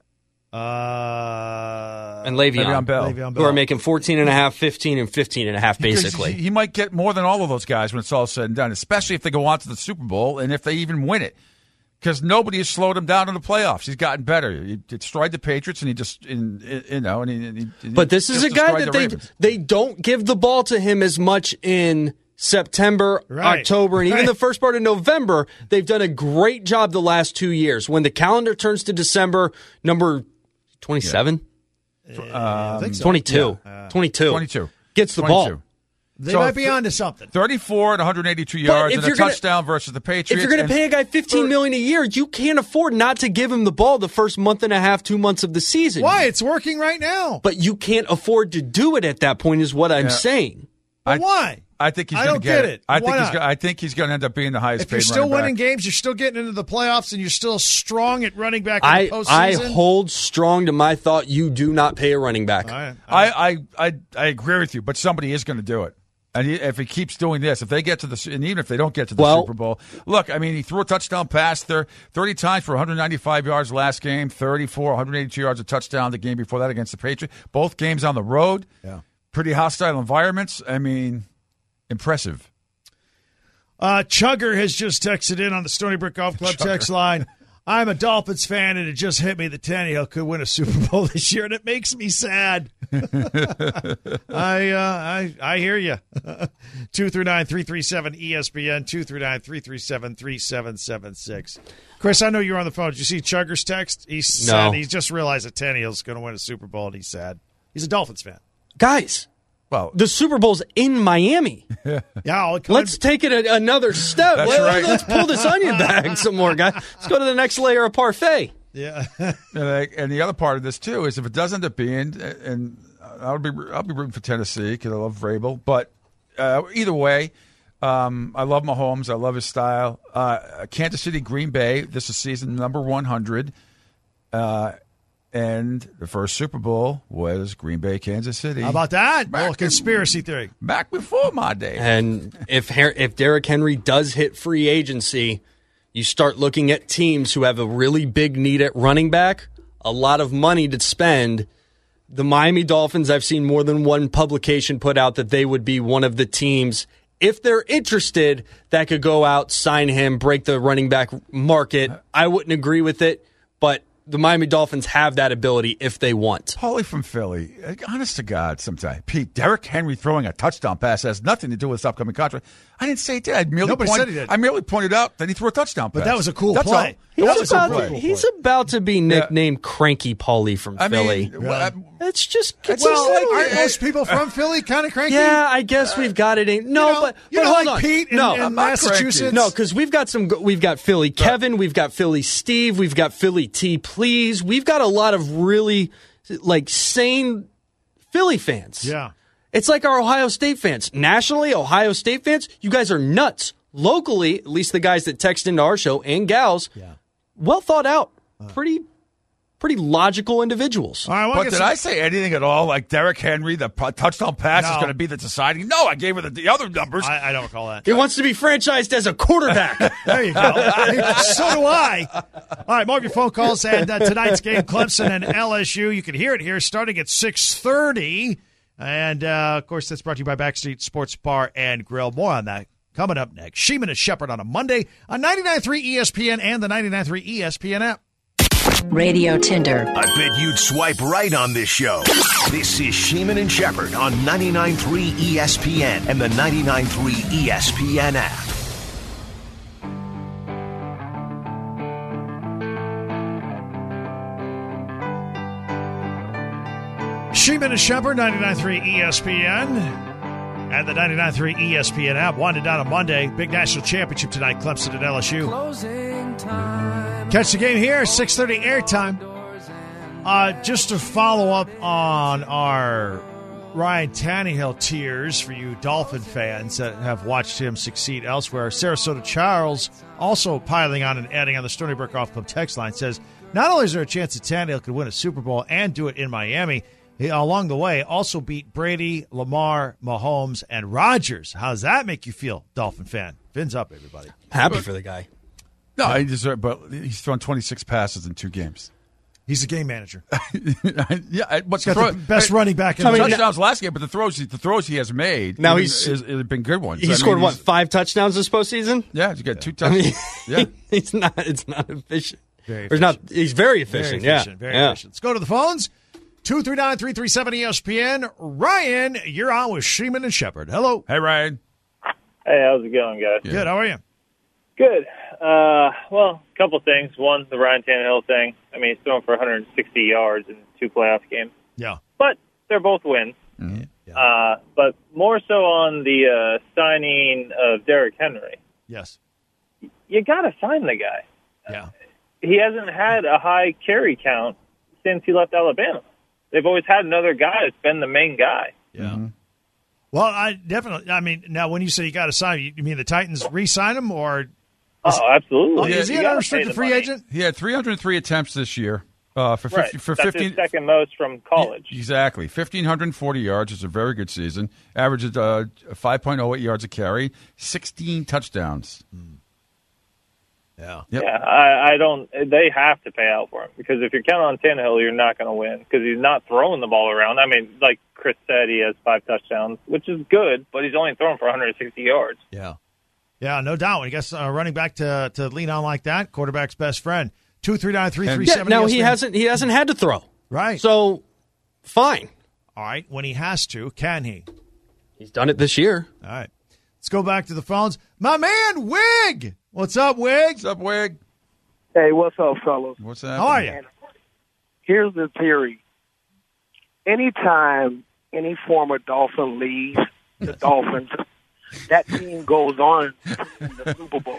[SPEAKER 4] uh,
[SPEAKER 5] and Le'Veon,
[SPEAKER 3] Le'Veon Bell.
[SPEAKER 4] Le'Veon
[SPEAKER 5] who
[SPEAKER 4] Bell.
[SPEAKER 5] are making fourteen and a half, fifteen, and fifteen and a half,
[SPEAKER 3] Because
[SPEAKER 5] basically.
[SPEAKER 3] he, he might get more than all of those guys when it's all said and done, especially if they go on to the Super Bowl and if they even win it. Because nobody has slowed him down in the playoffs. He's gotten better. He destroyed the Patriots, and he just, in, in, you know, and he. he he
[SPEAKER 5] But this is
[SPEAKER 3] just
[SPEAKER 5] a guy
[SPEAKER 3] destroyed
[SPEAKER 5] that
[SPEAKER 3] the
[SPEAKER 5] they
[SPEAKER 3] Ravens.
[SPEAKER 5] they don't give the ball to him as much in September,
[SPEAKER 4] Right.
[SPEAKER 5] October, and even
[SPEAKER 4] Right.
[SPEAKER 5] the first part of November. They've done a great job the last two years. When the calendar turns to December, number twenty-seven,
[SPEAKER 4] I think so.
[SPEAKER 5] twenty-two,
[SPEAKER 4] Yeah.
[SPEAKER 5] twenty-two,
[SPEAKER 3] twenty-two
[SPEAKER 5] gets the
[SPEAKER 3] twenty-two.
[SPEAKER 5] ball.
[SPEAKER 4] They
[SPEAKER 3] So
[SPEAKER 4] might be
[SPEAKER 3] th-
[SPEAKER 4] onto something.
[SPEAKER 3] thirty-four and one hundred eighty-two yards
[SPEAKER 5] if
[SPEAKER 3] and a
[SPEAKER 5] you're gonna-
[SPEAKER 3] touchdown versus the Patriots.
[SPEAKER 5] If you're going to
[SPEAKER 3] and-
[SPEAKER 5] pay a guy fifteen million dollars a year, you can't afford not to give him the ball the first month and a half, two months of the season.
[SPEAKER 4] Why? It's working right now.
[SPEAKER 5] But you can't afford to do it at that point, is what I'm
[SPEAKER 3] Yeah.
[SPEAKER 5] saying.
[SPEAKER 4] But
[SPEAKER 3] I-
[SPEAKER 4] why?
[SPEAKER 3] I think he's
[SPEAKER 4] I
[SPEAKER 3] going
[SPEAKER 4] don't
[SPEAKER 3] to get,
[SPEAKER 4] get it.
[SPEAKER 3] I
[SPEAKER 4] Why
[SPEAKER 3] think he's.
[SPEAKER 4] not?
[SPEAKER 3] Gonna, I think he's going to end up being the highest
[SPEAKER 4] If you're
[SPEAKER 3] paid
[SPEAKER 4] still
[SPEAKER 3] running
[SPEAKER 4] winning
[SPEAKER 3] back.
[SPEAKER 4] games, you're still getting into the playoffs, and you're still strong at running back in
[SPEAKER 5] I
[SPEAKER 4] the postseason.
[SPEAKER 5] I hold strong to my thought. You do not pay a running back.
[SPEAKER 4] All right.
[SPEAKER 3] I, I, I, I agree with you, but somebody is going to do it. And he, if he keeps doing this, if they get to the, and even if they don't get to the
[SPEAKER 5] Well-
[SPEAKER 3] Super Bowl, look, I mean, he threw a touchdown pass there thirty times for one hundred ninety-five yards last game, thirty-four, one hundred eighty-two yards of touchdown the game before that against the Patriots. Both games on the road.
[SPEAKER 4] Yeah.
[SPEAKER 3] Pretty hostile environments. I mean, impressive.
[SPEAKER 4] Uh, Chugger has just texted in on the Stony Brook Golf Club text line. I'm a Dolphins fan, and it just hit me that Tannehill could win a Super Bowl this year, and it makes me sad. I, uh, I I hear you. two three nine, three three seven, E S P N, two three nine, three three seven, three seven seven six. Chris, I know you're on the phone. Did you see Chugger's text? He's
[SPEAKER 5] No.
[SPEAKER 4] sad. He just realized that Tannehill's going to win a Super Bowl, and he's sad. He's a Dolphins fan.
[SPEAKER 5] Guys,
[SPEAKER 3] Well,
[SPEAKER 5] the Super Bowl's in Miami.
[SPEAKER 4] Yeah, I'll
[SPEAKER 5] Let's take it a, another step.
[SPEAKER 3] That's
[SPEAKER 5] Let,
[SPEAKER 3] right.
[SPEAKER 5] Let's pull this onion back some more, guys. Let's go to the next layer of parfait.
[SPEAKER 4] yeah.
[SPEAKER 3] and, I- and the other part of this too is if it does end up being, and I'll be I'll be rooting for Tennessee because I love Vrabel, but uh, either way, um, I love Mahomes. I love his style. Uh, Kansas City, Green Bay. This is season number one hundred, uh, and the first Super Bowl was Green Bay, Kansas City.
[SPEAKER 4] How about that?
[SPEAKER 3] Back
[SPEAKER 4] Little
[SPEAKER 3] in-
[SPEAKER 4] conspiracy theory.
[SPEAKER 3] back before my day?
[SPEAKER 5] And if Her- if Derrick Henry does hit free agency, you start looking at teams who have a really big need at running back, a lot of money to spend. The Miami Dolphins, I've seen more than one publication put out that they would be one of the teams, if they're interested, that could go out, sign him, break the running back market. I wouldn't agree with it, but the Miami Dolphins have that ability if they want.
[SPEAKER 3] Paulie from Philly, uh, honest to God, sometimes Pete, Derrick Henry throwing a touchdown pass has nothing to do with this upcoming contract. I didn't say it did. I merely
[SPEAKER 4] Nobody
[SPEAKER 3] pointed,
[SPEAKER 4] said he did.
[SPEAKER 3] I merely pointed out that he threw a touchdown pass.
[SPEAKER 4] But that was a cool
[SPEAKER 3] That's
[SPEAKER 4] play.
[SPEAKER 3] all.
[SPEAKER 4] That
[SPEAKER 5] He's,
[SPEAKER 4] was a
[SPEAKER 5] about,
[SPEAKER 4] cool
[SPEAKER 5] to,
[SPEAKER 4] play.
[SPEAKER 5] he's about to be nicknamed Cranky Paulie from
[SPEAKER 3] I
[SPEAKER 5] Philly.
[SPEAKER 3] mean, well,
[SPEAKER 5] It's just it's
[SPEAKER 4] Well,
[SPEAKER 5] just like-
[SPEAKER 4] aren't most people from Philly kind of cranky?
[SPEAKER 5] yeah, I guess we've got it. In, no,
[SPEAKER 4] You know,
[SPEAKER 5] but,
[SPEAKER 4] you
[SPEAKER 5] but
[SPEAKER 4] know,
[SPEAKER 5] hold
[SPEAKER 4] like
[SPEAKER 5] on.
[SPEAKER 4] Pete in,
[SPEAKER 5] no,
[SPEAKER 4] in
[SPEAKER 3] I'm not
[SPEAKER 4] Massachusetts.
[SPEAKER 3] cranky.
[SPEAKER 5] no, because we've got some. We've got Philly Kevin, we've got Philly Steve, we've got Philly T. Please, we've got a lot of really like sane Philly fans.
[SPEAKER 4] Yeah.
[SPEAKER 5] It's like our Ohio State fans. Nationally, Ohio State fans, you guys are nuts. locally, at least the guys that text into our show and gals,
[SPEAKER 4] Yeah.
[SPEAKER 5] well thought out, pretty pretty logical individuals.
[SPEAKER 4] All right, well,
[SPEAKER 3] But did
[SPEAKER 4] some-
[SPEAKER 3] I say anything at all? Like Derrick Henry, the p- touchdown pass is
[SPEAKER 4] No.
[SPEAKER 3] going to be the deciding? No, I gave her the, the other numbers.
[SPEAKER 4] I, I don't recall that.
[SPEAKER 5] He wants to be franchised as a quarterback.
[SPEAKER 4] There you go. So do I. All right, more of your phone calls. And uh, tonight's game, Clemson and L S U. You can hear it here starting at six thirty. And, uh, of course, that's brought to you by Backstreet Sports Bar and Grill. More on that coming up next. Sheeman and Shepherd on a Monday on ninety-nine point three E S P N and the ninety-nine point three E S P N app.
[SPEAKER 1] Radio Tinder. I bet you'd swipe right on this show. This is Sheeman and Shepherd on ninety-nine point three E S P N and the ninety-nine point three E S P N app.
[SPEAKER 4] Sheeman and Shepherd, ninety-nine point three E S P N and the ninety-nine point three E S P N app. Winding down on Monday. Big national championship tonight, Clemson and L S U.
[SPEAKER 2] Closing time.
[SPEAKER 4] Catch the game here, six thirty airtime. Uh, just to follow up on our Ryan Tannehill tears for you Dolphin fans that have watched him succeed elsewhere. Sarasota Charles also piling on and adding on the Stony Brook Golf Club text line says, not only is there a chance that Tannehill could win a Super Bowl and do it in Miami, he, along the way, also beat Brady, Lamar, Mahomes, and Rodgers. How does that make you feel, Dolphin fan? Fins up, everybody.
[SPEAKER 5] Happy for the guy.
[SPEAKER 3] no, he deserved, but he's thrown twenty-six passes in two games.
[SPEAKER 4] He's a game manager.
[SPEAKER 3] yeah, what's
[SPEAKER 4] He's got the best running back in
[SPEAKER 5] I
[SPEAKER 4] the
[SPEAKER 5] mean,
[SPEAKER 3] touchdowns last game, but the throws the throws he has made
[SPEAKER 5] Now
[SPEAKER 3] even,
[SPEAKER 5] he's-
[SPEAKER 3] is, has been good ones.
[SPEAKER 5] He
[SPEAKER 3] I mean,
[SPEAKER 5] scored, what,
[SPEAKER 3] he's-
[SPEAKER 5] five touchdowns this postseason?
[SPEAKER 3] Yeah, he's got two
[SPEAKER 5] I mean,
[SPEAKER 3] touchdowns. yeah.
[SPEAKER 5] he's not, it's not efficient.
[SPEAKER 4] Very
[SPEAKER 5] Or not,
[SPEAKER 4] efficient.
[SPEAKER 5] he's very efficient,
[SPEAKER 4] Very efficient,
[SPEAKER 5] yeah.
[SPEAKER 4] very
[SPEAKER 5] yeah.
[SPEAKER 4] efficient. Let's go to the phones. two three nine, three three seven E S P N. Ryan, you're on with Sheeman and Shepherd. Hello.
[SPEAKER 3] Hey, Ryan.
[SPEAKER 8] Hey, how's it going, guys?
[SPEAKER 3] Yeah.
[SPEAKER 4] Good, how are you?
[SPEAKER 8] Good. Uh, well, a couple things. One, the Ryan Tannehill thing. I mean, he's thrown for one hundred sixty yards in two playoff games,
[SPEAKER 4] Yeah.
[SPEAKER 8] but they're both wins.
[SPEAKER 4] Yeah.
[SPEAKER 8] Uh, but more so on the uh, signing of Derrick Henry.
[SPEAKER 4] Yes.
[SPEAKER 8] You got to sign the guy.
[SPEAKER 4] Yeah.
[SPEAKER 8] He hasn't had a high carry count since he left Alabama. They've always had another guy that's been the main guy.
[SPEAKER 4] Yeah. Well, I definitely, I mean, now when you say you got to sign, you mean the Titans re-sign him or
[SPEAKER 8] Oh, absolutely.
[SPEAKER 4] oh, is he
[SPEAKER 8] You
[SPEAKER 4] an
[SPEAKER 8] gotta
[SPEAKER 4] unrestricted
[SPEAKER 8] pay the
[SPEAKER 4] free
[SPEAKER 8] money.
[SPEAKER 4] agent?
[SPEAKER 3] He had three hundred three attempts this year uh, for
[SPEAKER 8] Right.
[SPEAKER 3] fifty, for
[SPEAKER 8] That's
[SPEAKER 3] fifteen.
[SPEAKER 8] his second most from college.
[SPEAKER 3] Exactly, fifteen forty yards is a very good season. Averages uh, five point oh eight yards a carry, sixteen touchdowns.
[SPEAKER 4] Yeah.
[SPEAKER 3] Yep.
[SPEAKER 8] Yeah, I, I don't. They have to pay out for him because if you're counting on Tannehill, you're not going to win because he's not throwing the ball around. I mean, like Chris said, he has five touchdowns, which is good, but he's only throwing for one hundred sixty yards.
[SPEAKER 4] Yeah. Yeah, no doubt. When you get a running back to, to lean on like that, quarterback's best friend. two three nine, three three
[SPEAKER 5] Yeah,
[SPEAKER 4] seven.
[SPEAKER 5] now he hasn't, he hasn't had to throw.
[SPEAKER 4] Right.
[SPEAKER 5] So, fine.
[SPEAKER 4] All right. When he has to, can he?
[SPEAKER 5] He's done it this year.
[SPEAKER 4] All right. Let's go back to the phones. My man, Wig. What's up, Wig?
[SPEAKER 3] What's up, Wig?
[SPEAKER 6] Hey, what's up, fellas?
[SPEAKER 3] What's that?
[SPEAKER 4] How are you?
[SPEAKER 6] Here's the theory. Anytime any former Dolphin leaves the Dolphins, that team goes on to win the Super Bowl.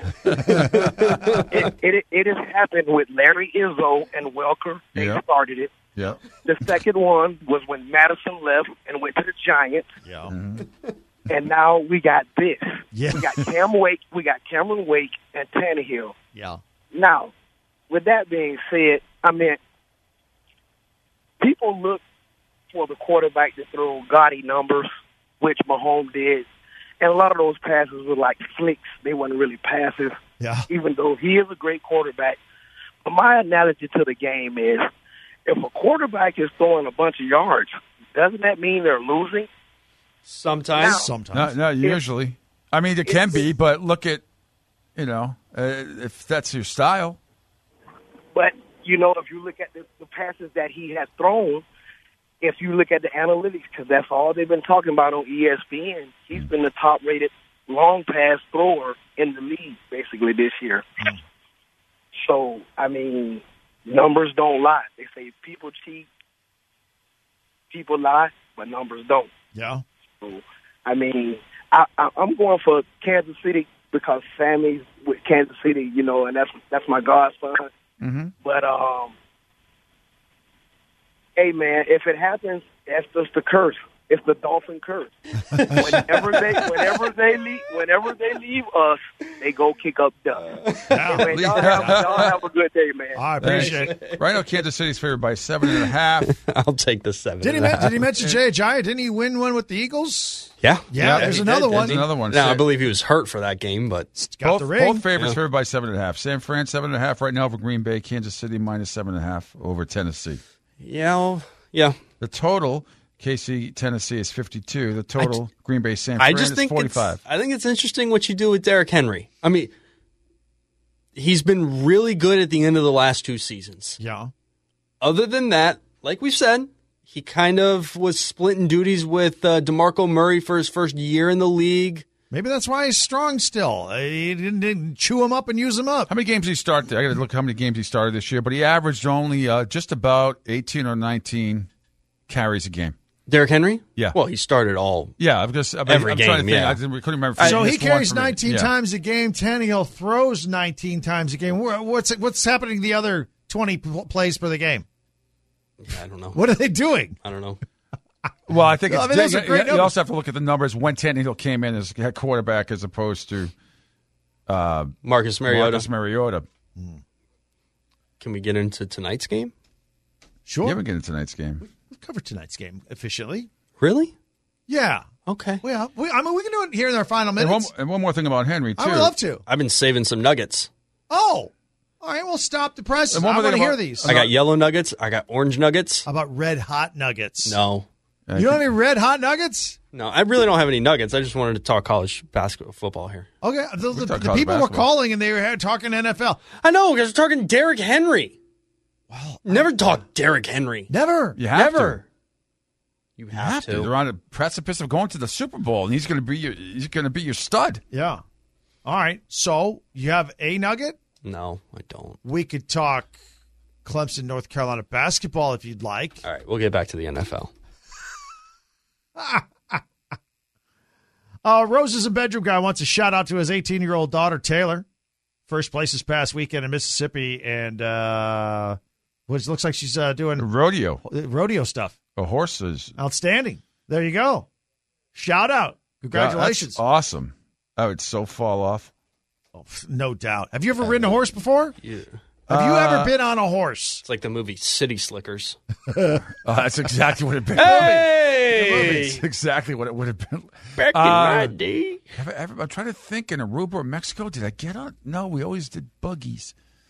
[SPEAKER 6] it, it, it has happened with Larry Izzo and Welker. They
[SPEAKER 3] Yeah.
[SPEAKER 6] started it.
[SPEAKER 3] Yeah.
[SPEAKER 6] The second one was when Madison left and went to the Giants.
[SPEAKER 4] Yeah.
[SPEAKER 6] And now we got this.
[SPEAKER 4] Yeah.
[SPEAKER 6] We got Cam Wake, we got Cameron Wake and Tannehill.
[SPEAKER 4] Yeah.
[SPEAKER 6] Now, with that being said, I mean, people look for the quarterback to throw gaudy numbers, which Mahomes did. And a lot of those passes were like flicks. They weren't really passes,
[SPEAKER 4] Yeah.
[SPEAKER 6] even though he is a great quarterback. But my analogy to the game is, if a quarterback is throwing a bunch of yards, doesn't that mean they're losing?
[SPEAKER 5] Sometimes.
[SPEAKER 6] Now-
[SPEAKER 4] Sometimes.
[SPEAKER 3] No, no, usually. I mean, it can be, but look at, you know, uh, if that's your style.
[SPEAKER 6] But, you know, if you look at the, the passes that he has thrown, if you look at the analytics, because that's all they've been talking about on E S P N, he's been the top-rated long pass thrower in the league, basically, this year.
[SPEAKER 4] Mm.
[SPEAKER 6] So, I mean, numbers don't lie. They say people cheat, people lie, but numbers don't.
[SPEAKER 4] Yeah.
[SPEAKER 6] So, I mean, I, I, I'm going for Kansas City because Sammy's with Kansas City, you know, and that's that's my godson.
[SPEAKER 3] Mm-hmm.
[SPEAKER 6] But, um, hey, man, if it happens, that's just the curse.
[SPEAKER 9] It's the Dolphin curse. whenever they, whenever they leave, whenever they leave us, they go kick up dust. Anyway, y'all, have, y'all have a good day, man.
[SPEAKER 4] I appreciate it.
[SPEAKER 3] Right now, Kansas City's favored by seven and a half.
[SPEAKER 5] I'll take the seven.
[SPEAKER 4] Did he, men- did he mention Jay Ajayi? Didn't he win one with the Eagles?
[SPEAKER 5] Yeah.
[SPEAKER 4] Yeah, there's another one.
[SPEAKER 3] There's another one.
[SPEAKER 5] Now, I believe he was hurt for that game, but
[SPEAKER 4] got
[SPEAKER 3] both,
[SPEAKER 4] the ring.
[SPEAKER 3] both favorites
[SPEAKER 5] Yeah.
[SPEAKER 3] favored by seven and a half. San Fran seven and a half right now over Green Bay. Kansas City minus seven and a half over Tennessee.
[SPEAKER 5] yeah, yeah.
[SPEAKER 3] The total, K C Tennessee is fifty-two. The total, Green Bay San
[SPEAKER 5] I
[SPEAKER 3] Fran
[SPEAKER 5] just
[SPEAKER 3] is
[SPEAKER 5] think
[SPEAKER 3] forty-five.
[SPEAKER 5] It's, I think it's interesting what you do with Derrick Henry. I mean, he's been really good at the end of the last two seasons.
[SPEAKER 4] Yeah.
[SPEAKER 5] Other than that, like we've said, he kind of was splitting duties with uh, DeMarco Murray for his first year in the league.
[SPEAKER 4] Maybe that's why he's strong still. Uh, He didn't, didn't chew him up and use him up.
[SPEAKER 3] How many games did he start? I got to look how many games he started this year, but he averaged only uh, just about eighteen or nineteen carries a game.
[SPEAKER 5] Derrick Henry?
[SPEAKER 3] Yeah.
[SPEAKER 5] Well, he started all.
[SPEAKER 3] Yeah, I'm just I mean,
[SPEAKER 5] Every
[SPEAKER 3] I'm trying to
[SPEAKER 5] game,
[SPEAKER 3] think.
[SPEAKER 5] yeah.
[SPEAKER 3] I didn't- couldn't remember.
[SPEAKER 4] So he
[SPEAKER 3] Missed one
[SPEAKER 4] carries
[SPEAKER 3] for me.
[SPEAKER 4] nineteen
[SPEAKER 3] Yeah.
[SPEAKER 4] times a game. Tannehill throws nineteen times a game. Wha- What's what's happening the other twenty p- plays per the game?
[SPEAKER 5] I don't know.
[SPEAKER 4] What are they doing?
[SPEAKER 5] I don't know.
[SPEAKER 3] Well, I think
[SPEAKER 4] No,
[SPEAKER 3] it's,
[SPEAKER 4] I mean, those are
[SPEAKER 3] you,
[SPEAKER 4] great
[SPEAKER 3] you
[SPEAKER 4] numbers.
[SPEAKER 3] also have to look at the numbers when Tannehill came in as head quarterback as opposed to uh,
[SPEAKER 5] Marcus Mariota.
[SPEAKER 3] Marcus Mariota.
[SPEAKER 5] Can we get into tonight's game?
[SPEAKER 4] Sure.
[SPEAKER 3] You haven't get into tonight's game.
[SPEAKER 4] We've covered tonight's game efficiently.
[SPEAKER 5] Really?
[SPEAKER 4] Yeah.
[SPEAKER 5] Okay.
[SPEAKER 4] Well, we, I mean, we can do it here in our final
[SPEAKER 3] And one,
[SPEAKER 4] minutes.
[SPEAKER 3] and one more thing about Henry, too.
[SPEAKER 4] I would love to.
[SPEAKER 5] I've been saving some nuggets.
[SPEAKER 4] Oh. All right, well, stop the press. I
[SPEAKER 3] And one
[SPEAKER 4] want
[SPEAKER 3] more
[SPEAKER 4] to
[SPEAKER 3] thing
[SPEAKER 4] hear
[SPEAKER 3] about-
[SPEAKER 4] these.
[SPEAKER 5] I got yellow nuggets. I got orange nuggets.
[SPEAKER 4] How about red hot nuggets?
[SPEAKER 5] No.
[SPEAKER 4] You don't have any red hot nuggets?
[SPEAKER 5] No, I really don't have any nuggets. I just wanted to talk college basketball football here.
[SPEAKER 4] Okay. The, the,
[SPEAKER 3] talk
[SPEAKER 4] the
[SPEAKER 3] college
[SPEAKER 4] people were
[SPEAKER 3] basketball.
[SPEAKER 4] calling and they were talking N F L.
[SPEAKER 5] I know, because we're talking Derrick Henry. Well, never talk Derrick Henry.
[SPEAKER 4] Never.
[SPEAKER 3] You have
[SPEAKER 5] Never.
[SPEAKER 3] to.
[SPEAKER 5] You
[SPEAKER 3] You
[SPEAKER 5] have,
[SPEAKER 3] have to.
[SPEAKER 5] to.
[SPEAKER 3] They're on a precipice of going to the Super Bowl, and he's going to be your he's going to be your stud.
[SPEAKER 4] Yeah. All right. So you have a nugget?
[SPEAKER 5] No, I don't.
[SPEAKER 4] We could talk Clemson, North Carolina basketball if you'd like.
[SPEAKER 5] All right, we'll get back to the N F L.
[SPEAKER 4] Uh, Rose is a bedroom guy wants a shout out to his eighteen-year-old daughter, Taylor. First place this past weekend in Mississippi, and uh, which looks like she's uh, doing
[SPEAKER 3] Rodeo,
[SPEAKER 4] rodeo stuff.
[SPEAKER 3] the horses.
[SPEAKER 4] Outstanding. There you go. Shout out. Congratulations.
[SPEAKER 3] That's awesome. I would so fall off.
[SPEAKER 4] Oh, no doubt. Have you ever ridden a horse before?
[SPEAKER 5] Yeah.
[SPEAKER 4] Have you
[SPEAKER 3] Uh,
[SPEAKER 4] ever been on a horse?
[SPEAKER 5] It's like the movie City Slickers.
[SPEAKER 3] Uh, that's exactly what it been.
[SPEAKER 5] Hey!
[SPEAKER 3] That's exactly what it would have been.
[SPEAKER 5] Back in
[SPEAKER 3] Uh,
[SPEAKER 5] my day.
[SPEAKER 3] Have I ever, I'm trying to think in Aruba or Mexico. Did I get on? No, we always did buggies.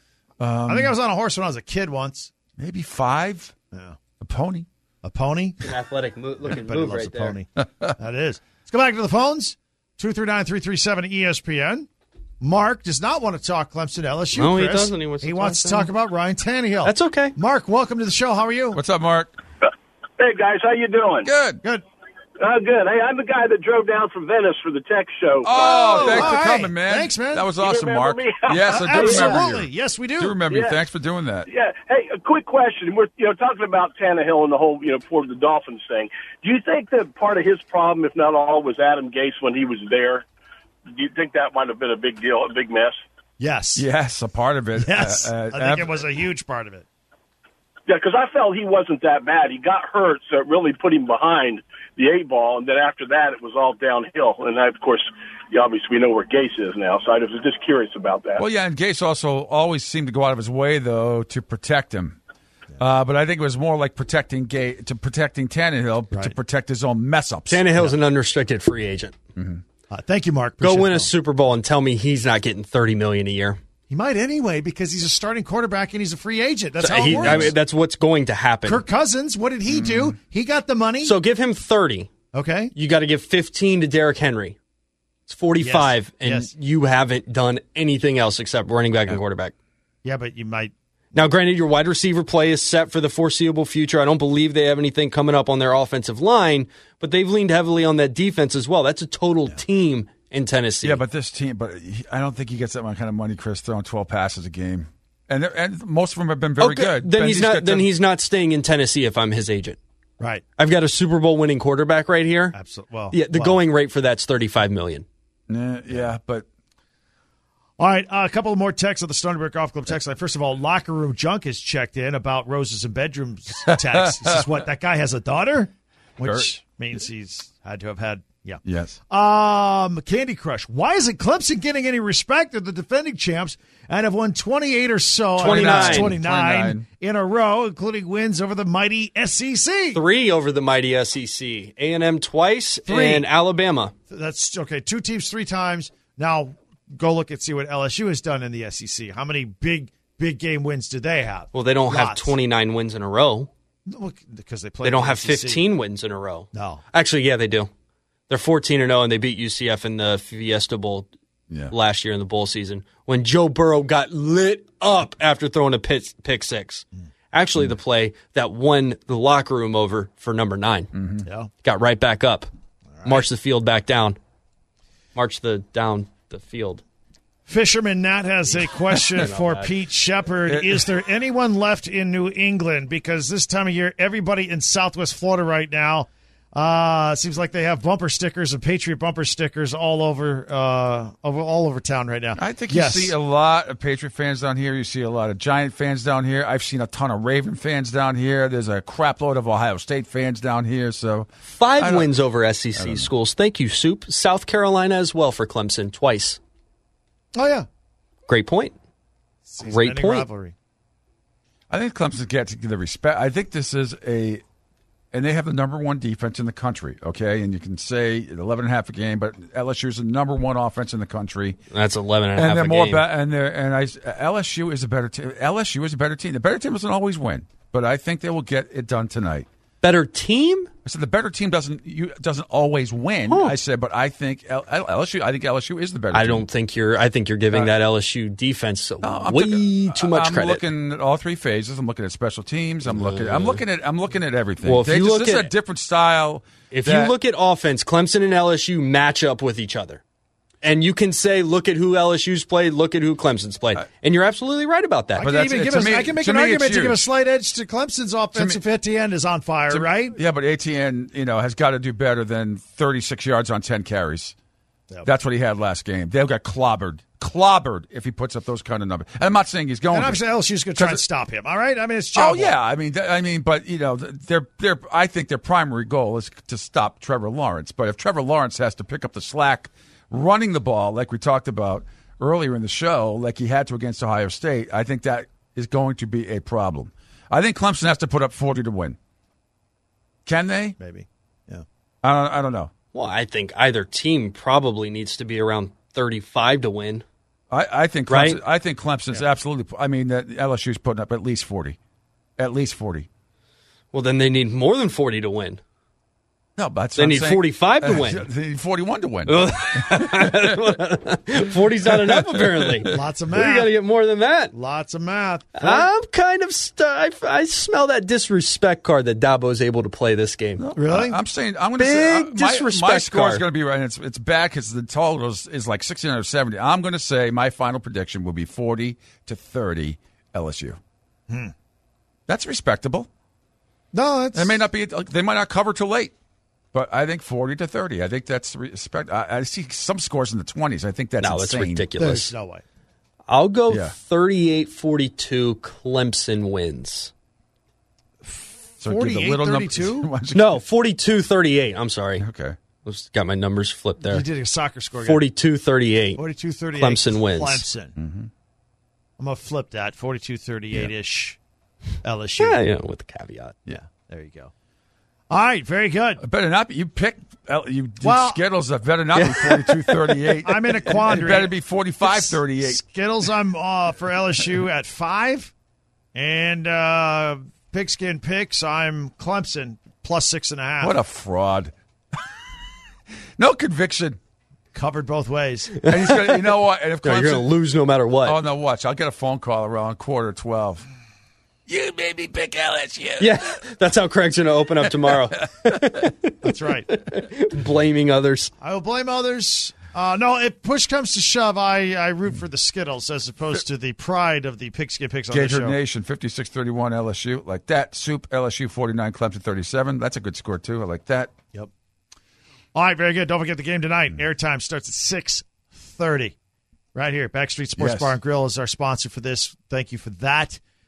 [SPEAKER 3] Um,
[SPEAKER 4] I think I was on a horse when I was a kid once.
[SPEAKER 3] maybe five.
[SPEAKER 4] Yeah.
[SPEAKER 3] A pony.
[SPEAKER 4] A pony?
[SPEAKER 5] An athletic mo- looking
[SPEAKER 4] Everybody
[SPEAKER 5] move
[SPEAKER 4] loves
[SPEAKER 5] right
[SPEAKER 4] a
[SPEAKER 5] there.
[SPEAKER 4] pony. That is. Let's go back to the phones. two three nine, three three seven, E S P N. Mark does not want to talk Clemson L S U.
[SPEAKER 5] No, he
[SPEAKER 4] Chris.
[SPEAKER 5] doesn't. He wants to talk
[SPEAKER 4] wants to
[SPEAKER 5] Tannehill.
[SPEAKER 4] talk about Ryan Tannehill.
[SPEAKER 5] That's okay.
[SPEAKER 4] Mark, welcome to the show. How are you?
[SPEAKER 3] What's up, Mark?
[SPEAKER 6] Hey, guys, how you doing?
[SPEAKER 3] Good.
[SPEAKER 4] Good.
[SPEAKER 6] Uh, good. Hey, I'm the guy that drove down from Venice for the tech show.
[SPEAKER 3] Oh, thanks
[SPEAKER 4] all
[SPEAKER 3] for
[SPEAKER 4] right.
[SPEAKER 3] coming, man.
[SPEAKER 4] Thanks, man.
[SPEAKER 3] That was
[SPEAKER 6] You
[SPEAKER 3] awesome,
[SPEAKER 6] remember
[SPEAKER 3] Mark.
[SPEAKER 6] me?
[SPEAKER 3] Yes, I do remember
[SPEAKER 4] Absolutely.
[SPEAKER 3] you.
[SPEAKER 4] Yes, we do.
[SPEAKER 3] I do remember you.
[SPEAKER 6] Yeah.
[SPEAKER 3] Thanks for doing that.
[SPEAKER 6] Yeah. Hey, a quick question. We're you know talking about Tannehill and the whole you know for the Dolphins thing. Do you think that part of his problem, if not all, was Adam Gase when he was there? Do you think that might have been a big deal, a big mess?
[SPEAKER 4] Yes.
[SPEAKER 3] Yes, a part of it.
[SPEAKER 4] Yes.
[SPEAKER 3] Uh, uh,
[SPEAKER 4] I think
[SPEAKER 3] af-
[SPEAKER 4] it was a huge part of it.
[SPEAKER 6] Yeah, because I felt he wasn't that bad. He got hurt, so it really put him behind the eight ball, and then after that, it was all downhill. And that, of course, yeah, obviously we know where Gase is now, so I was just curious about that.
[SPEAKER 3] Well, yeah, and Gase also always seemed to go out of his way, though, to protect him. Uh, but I think it was more like protecting Gase, to protecting Tannehill to
[SPEAKER 4] Right.
[SPEAKER 3] protect his own mess ups.
[SPEAKER 5] Tannehill's an unrestricted free agent.
[SPEAKER 4] Uh, thank you, Mark.
[SPEAKER 5] Go
[SPEAKER 4] Appreciate
[SPEAKER 5] win
[SPEAKER 4] the
[SPEAKER 5] a
[SPEAKER 4] call.
[SPEAKER 5] Super Bowl and tell me he's not getting thirty million dollars a year.
[SPEAKER 4] He might anyway because he's a starting quarterback and he's a free agent. That's how it
[SPEAKER 5] He-
[SPEAKER 4] works.
[SPEAKER 5] I mean, that's what's going to happen.
[SPEAKER 4] Kirk Cousins, what did he do? He got the money.
[SPEAKER 5] So give him thirty.
[SPEAKER 4] Okay.
[SPEAKER 5] You got to give fifteen to Derrick Henry. It's forty-five,
[SPEAKER 4] Yes.
[SPEAKER 5] and
[SPEAKER 4] Yes.
[SPEAKER 5] you haven't done anything else except running back and quarterback.
[SPEAKER 4] Yeah, but you might.
[SPEAKER 5] Now, granted, your wide receiver play is set for the foreseeable future. I don't believe they have anything coming up on their offensive line, but they've leaned heavily on that defense as well. That's a total team in Tennessee.
[SPEAKER 3] Yeah, but this team, but he, I don't think he gets that kind of money, Chris, throwing twelve passes a game. And they're- and most of them have been very
[SPEAKER 5] Okay,
[SPEAKER 3] good.
[SPEAKER 5] Then
[SPEAKER 3] Benji's
[SPEAKER 5] he's not.
[SPEAKER 3] got
[SPEAKER 5] Then
[SPEAKER 3] to-
[SPEAKER 5] he's not staying in Tennessee if I'm his agent.
[SPEAKER 4] Right.
[SPEAKER 5] I've got a Super Bowl winning quarterback right here.
[SPEAKER 4] Absolutely. Well,
[SPEAKER 5] Yeah, the
[SPEAKER 4] well.
[SPEAKER 5] going rate for that's thirty-five million.
[SPEAKER 3] Nah, yeah, but
[SPEAKER 4] All right, uh, a couple of more texts on the Stony Brook Golf Club text line. First of all, Locker Room Junk has checked in about Roses and Bedrooms text. He says, what, that guy has a daughter? Which, Means he's had to have had, yeah.
[SPEAKER 3] Yes.
[SPEAKER 4] Um, Candy Crush. Why isn't Clemson getting any respect of the defending champs and have won twenty-eight or so?
[SPEAKER 5] twenty-nine.
[SPEAKER 4] twenty-nine,
[SPEAKER 3] twenty-nine
[SPEAKER 4] in a row, including wins over the mighty S E C.
[SPEAKER 5] Three over the mighty S E C. A and M twice
[SPEAKER 4] Three.
[SPEAKER 5] and Alabama.
[SPEAKER 4] That's okay. Two teams three times. Now go look and see what L S U has done in the S E C. How many big, big game wins do they have?
[SPEAKER 5] Well, they don't have
[SPEAKER 4] Lots.
[SPEAKER 5] twenty-nine wins in a row.
[SPEAKER 4] Look, because they play.
[SPEAKER 5] They don't
[SPEAKER 4] the
[SPEAKER 5] have
[SPEAKER 4] S E C.
[SPEAKER 5] fifteen wins in a row.
[SPEAKER 4] No.
[SPEAKER 5] Actually, yeah, they do. They're fourteen and oh, and they beat U C F in the Fiesta Bowl
[SPEAKER 3] Yeah.
[SPEAKER 5] last year in the bowl season when Joe Burrow got lit up after throwing a pick, pick six. Actually, the play that won the locker room over for number nine.
[SPEAKER 3] Mm-hmm.
[SPEAKER 4] Yeah.
[SPEAKER 5] Got right back up. Right. Marched the field back down. Marched the down the field.
[SPEAKER 4] Fisherman Nat has a question for
[SPEAKER 5] bad.
[SPEAKER 4] Pete Shepard. Is there anyone left in New England? Because this time of year, everybody in Southwest Florida right now, uh, seems like they have bumper stickers and Patriot bumper stickers all over, uh, over all over town right now.
[SPEAKER 3] I think
[SPEAKER 4] yes.
[SPEAKER 3] you see a lot of Patriot fans down here. You see a lot of Giant fans down here. I've seen a ton of Raven fans down here. There's a crap load of Ohio State fans down here. So
[SPEAKER 5] Five wins over S E C schools. Thank you, Soup. South Carolina as well for Clemson, twice.
[SPEAKER 4] Oh, yeah.
[SPEAKER 5] Great point. Great
[SPEAKER 4] Season-ending
[SPEAKER 5] point.
[SPEAKER 4] rivalry.
[SPEAKER 3] I think Clemson gets the respect. I think this is a, and they have the number one defense in the country, okay? And you can say eleven and a half a game, but L S U is the number one offense in the country.
[SPEAKER 5] That's eleven and a half
[SPEAKER 3] And they're
[SPEAKER 5] a
[SPEAKER 3] more
[SPEAKER 5] game.
[SPEAKER 3] ba- and they're and I L S U is a better team. L S U is a better team. The better team doesn't always win, but I think they will get it done tonight.
[SPEAKER 5] Better team?
[SPEAKER 3] I said the better team doesn't you, doesn't always win.
[SPEAKER 5] Huh.
[SPEAKER 3] I said, but I think L- L S U. I think L S U is the better.
[SPEAKER 5] I
[SPEAKER 3] team.
[SPEAKER 5] don't think you're. I think you're giving
[SPEAKER 3] Uh,
[SPEAKER 5] that L S U defense
[SPEAKER 3] I'm
[SPEAKER 5] way
[SPEAKER 3] looking-
[SPEAKER 5] too much
[SPEAKER 3] I'm
[SPEAKER 5] credit.
[SPEAKER 3] looking at all three phases. I'm looking at special teams. I'm looking. I'm looking at. I'm looking at everything.
[SPEAKER 5] Well, if
[SPEAKER 3] They
[SPEAKER 5] you
[SPEAKER 3] just-
[SPEAKER 5] look
[SPEAKER 3] this is
[SPEAKER 5] at-
[SPEAKER 3] a different style.
[SPEAKER 5] If
[SPEAKER 3] that-
[SPEAKER 5] you look at offense, Clemson and L S U match up with each other. And you can say, look at who L S U's played, look at who Clemson's played. And you're absolutely right about that.
[SPEAKER 4] I
[SPEAKER 3] But
[SPEAKER 4] can,
[SPEAKER 3] that's-
[SPEAKER 4] even
[SPEAKER 3] it-
[SPEAKER 4] give
[SPEAKER 3] to
[SPEAKER 4] us,
[SPEAKER 3] me-
[SPEAKER 4] I can make
[SPEAKER 3] to
[SPEAKER 4] an
[SPEAKER 3] me,
[SPEAKER 4] argument
[SPEAKER 3] it's
[SPEAKER 4] to give a
[SPEAKER 3] huge.
[SPEAKER 4] slight edge to Clemson's offense if Etienne is on fire,
[SPEAKER 3] to-
[SPEAKER 4] right?
[SPEAKER 3] Yeah, but A T N, you know, has got to do better than thirty-six yards on ten carries.
[SPEAKER 4] Yep.
[SPEAKER 3] That's what he had last game. They'll get clobbered, clobbered if he puts up those kind of numbers. And I'm not saying he's going.
[SPEAKER 4] And
[SPEAKER 3] to.
[SPEAKER 4] obviously L S U's going to try and
[SPEAKER 3] Because it-
[SPEAKER 4] stop him, all right? I mean, it's
[SPEAKER 3] Oh
[SPEAKER 4] job
[SPEAKER 3] yeah, I mean, th- I mean, but you know, their their I think their primary goal is to stop Trevor Lawrence. But if Trevor Lawrence has to pick up the slack, running the ball like we talked about earlier in the show, like he had to against Ohio State, I think that is going to be a problem. I think Clemson has to put up forty to win. Can they?
[SPEAKER 4] Maybe. Yeah.
[SPEAKER 3] I don't. I don't know.
[SPEAKER 5] Well, I think either team probably needs to be around thirty-five to win.
[SPEAKER 3] I, I think Clemson,
[SPEAKER 5] Right?
[SPEAKER 3] I think Clemson's absolutely. I mean, that L S U's putting up at least forty, at least forty.
[SPEAKER 5] Well, then they need more than forty to win.
[SPEAKER 3] No, but that's
[SPEAKER 5] They
[SPEAKER 3] what I'm
[SPEAKER 5] need
[SPEAKER 3] saying.
[SPEAKER 5] forty-five to win.
[SPEAKER 3] They need forty-one to win.
[SPEAKER 5] forty's not enough, apparently.
[SPEAKER 4] Lots of
[SPEAKER 5] We
[SPEAKER 4] math.
[SPEAKER 5] got to get more than that.
[SPEAKER 4] Lots of math.
[SPEAKER 5] I'm kind of. St- I, I smell that disrespect card that Dabo's able to play this game.
[SPEAKER 4] Really?
[SPEAKER 3] I, am saying I'm going to
[SPEAKER 5] Big
[SPEAKER 3] say uh, my,
[SPEAKER 5] disrespect
[SPEAKER 3] my score is
[SPEAKER 5] card.
[SPEAKER 3] going to be right. And it's it's bad because the total is, is like sixty-nine or seventy. I'm going to say my final prediction will be forty to thirty L S U.
[SPEAKER 4] Hmm.
[SPEAKER 3] That's respectable.
[SPEAKER 4] No, it's,
[SPEAKER 3] They may not be. They might not cover till late, but I think forty to thirty. I think that's respect. I, I see some scores in the twenties. I think that's
[SPEAKER 5] No, that's
[SPEAKER 3] insane.
[SPEAKER 5] ridiculous.
[SPEAKER 4] there's no way.
[SPEAKER 5] I'll go
[SPEAKER 3] Yeah.
[SPEAKER 5] thirty-eight forty-two Clemson wins.
[SPEAKER 3] So give the
[SPEAKER 4] forty-eight
[SPEAKER 3] little number-
[SPEAKER 4] thirty-two?
[SPEAKER 3] Why don't you-
[SPEAKER 5] No, forty-two thirty-eight. I'm sorry.
[SPEAKER 3] Okay.
[SPEAKER 5] Just got my numbers flipped there.
[SPEAKER 4] You did a soccer score. again.
[SPEAKER 5] forty-two thirty-eight.
[SPEAKER 4] forty-two thirty-eight.
[SPEAKER 5] Clemson wins.
[SPEAKER 4] Clemson. Mm-hmm. I'm going to flip that. forty-two thirty-eight-ish L S U.
[SPEAKER 5] Yeah, yeah, with the caveat.
[SPEAKER 4] Yeah, there you go. All right, very good.
[SPEAKER 3] It better not be. You pick. You did
[SPEAKER 4] Well-
[SPEAKER 3] Skittles. That better not be forty-two thirty-eight.
[SPEAKER 4] I'm in a quandary.
[SPEAKER 3] It better be forty-five thirty-eight.
[SPEAKER 4] Skittles, I'm uh, for L S U at five. And uh, Pigskin Picks, I'm Clemson plus six and a half.
[SPEAKER 3] What a fraud. No conviction.
[SPEAKER 4] Covered both ways.
[SPEAKER 3] And he's gonna, you know what? And if
[SPEAKER 5] No,
[SPEAKER 3] Clemson,
[SPEAKER 5] you're going to lose no matter what.
[SPEAKER 3] oh no, watch! I'll get a phone call around quarter twelve. You made me pick L S U.
[SPEAKER 5] Yeah, that's how Craig's going to open up tomorrow,
[SPEAKER 4] That's right.
[SPEAKER 5] blaming others.
[SPEAKER 4] I will blame others. Uh, no, if push comes to shove, I, I root for the Skittles as opposed to the pride of the Pigskin Picks on the
[SPEAKER 3] Gator
[SPEAKER 4] show.
[SPEAKER 3] Nation fifty-six thirty-one L S U like that. Soup L S U forty-nine Clemson thirty-seven. That's a good score too. I like that.
[SPEAKER 4] Yep. All right, very good. Don't forget the game tonight. Airtime starts at six thirty. Right here. Backstreet Sports
[SPEAKER 3] Yes.
[SPEAKER 4] Bar and Grill is our sponsor for this. Thank you for that.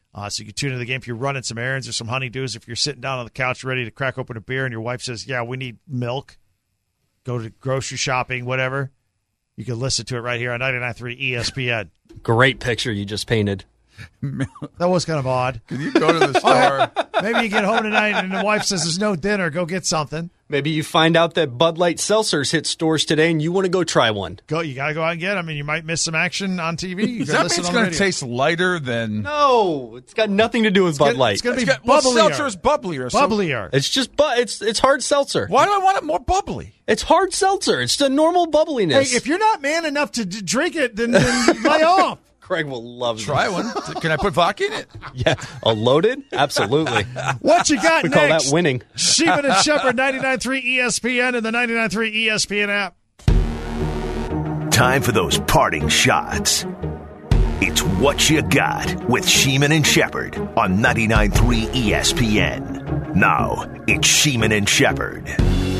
[SPEAKER 4] Uh, so you can tune into the game if you're running some errands or some honeydews. If you're sitting down on the couch ready to crack open a beer and your wife says, yeah, we need milk, go to grocery shopping, whatever, you can listen to it right here on ninety-nine point three E S P N.
[SPEAKER 5] Great picture you just painted.
[SPEAKER 4] That was kind of odd.
[SPEAKER 3] Can you go to the store?
[SPEAKER 4] Maybe you get home tonight and the wife says there's no dinner. Go get something.
[SPEAKER 5] Maybe you find out that Bud Light seltzers hit stores today and you want to go try one.
[SPEAKER 4] Go. You got to go out and get them. I mean, you might miss some action on T V. You
[SPEAKER 3] Does that mean it's going to taste lighter than...
[SPEAKER 5] No, it's got nothing to do with
[SPEAKER 4] it's
[SPEAKER 5] Bud
[SPEAKER 4] gonna,
[SPEAKER 5] Light.
[SPEAKER 4] It's going to be
[SPEAKER 3] got,
[SPEAKER 4] bubblier.
[SPEAKER 3] Well, seltzer is bubblier. So
[SPEAKER 4] Bubblier.
[SPEAKER 5] It's just, bu- it's it's hard seltzer.
[SPEAKER 3] why do I want it more bubbly?
[SPEAKER 5] It's hard seltzer. It's the normal bubbliness.
[SPEAKER 4] Hey, if you're not man enough to d- drink it, then, then lay off.
[SPEAKER 5] Craig will love
[SPEAKER 3] Try
[SPEAKER 5] this.
[SPEAKER 3] one. Can I put vodka in it?
[SPEAKER 5] Yeah, a loaded? Absolutely.
[SPEAKER 4] What you got
[SPEAKER 5] We
[SPEAKER 4] next?
[SPEAKER 5] call that winning.
[SPEAKER 4] Sheeman and Shepherd, ninety-nine point three E S P N and the ninety-nine point three E S P N app.
[SPEAKER 1] Time for those parting shots. It's What You Got with Sheeman and Shepherd on ninety-nine point three E S P N. Now, it's Sheeman and Shepherd.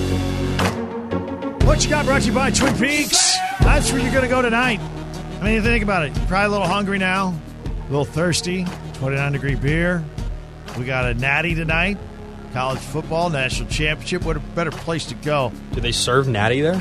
[SPEAKER 4] What you got brought to you by Twin Peaks. That's where you're going to go tonight. I mean, think about it. You're probably a little hungry now, a little thirsty. twenty-nine degree beer. We got a natty tonight. College football, national championship. What a better place to go.
[SPEAKER 5] Do they serve natty there?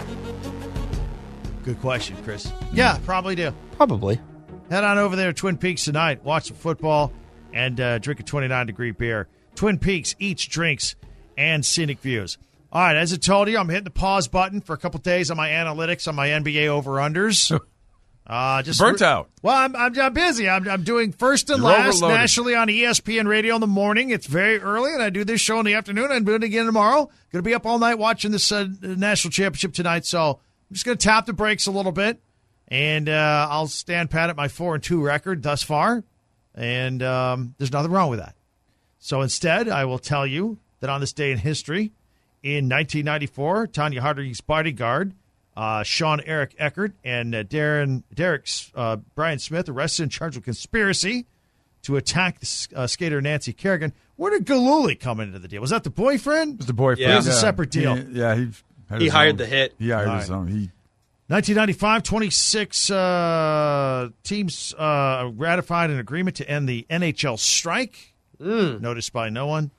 [SPEAKER 4] Good question, Chris. Yeah, probably do.
[SPEAKER 5] Probably.
[SPEAKER 4] Head on over there to Twin Peaks tonight. Watch some football and uh, drink a twenty-nine degree beer. Twin Peaks, eats, drinks, and scenic views. All right, as I told you, I'm hitting the pause button for a couple days on my analytics on my N B A over-unders. Uh, just
[SPEAKER 3] Burnt out.
[SPEAKER 4] Well, I'm, I'm, I'm busy. I'm, I'm doing first and
[SPEAKER 3] You're
[SPEAKER 4] last
[SPEAKER 3] overloaded.
[SPEAKER 4] nationally on E S P N Radio in the morning. It's very early, and I do this show in the afternoon. I'm doing it again tomorrow. Going to be up all night watching this uh, national championship tonight. So I'm just going to tap the brakes a little bit, and uh, I'll stand pat at my four and two record thus far. And um, there's nothing wrong with that. So instead, I will tell you that on this day in history, in nineteen ninety-four, Tanya Harding's bodyguard, Uh, Sean Eric Eckert and uh, Darren Derek uh, Brian Smith arrested and charged with conspiracy to attack the, uh, skater Nancy Kerrigan. Where did Galuli come into the deal? Was that the boyfriend?
[SPEAKER 3] It was the boyfriend.
[SPEAKER 5] Yeah.
[SPEAKER 4] It was a separate deal.
[SPEAKER 3] He, yeah, he had
[SPEAKER 5] He
[SPEAKER 3] his
[SPEAKER 5] hired
[SPEAKER 3] own.
[SPEAKER 5] the hit.
[SPEAKER 3] He hired
[SPEAKER 4] All
[SPEAKER 3] his
[SPEAKER 4] right.
[SPEAKER 3] own. He
[SPEAKER 4] nineteen ninety-five, twenty-six uh, teams uh, ratified an agreement to end the N H L strike.
[SPEAKER 5] Mm.
[SPEAKER 4] Noticed by no one.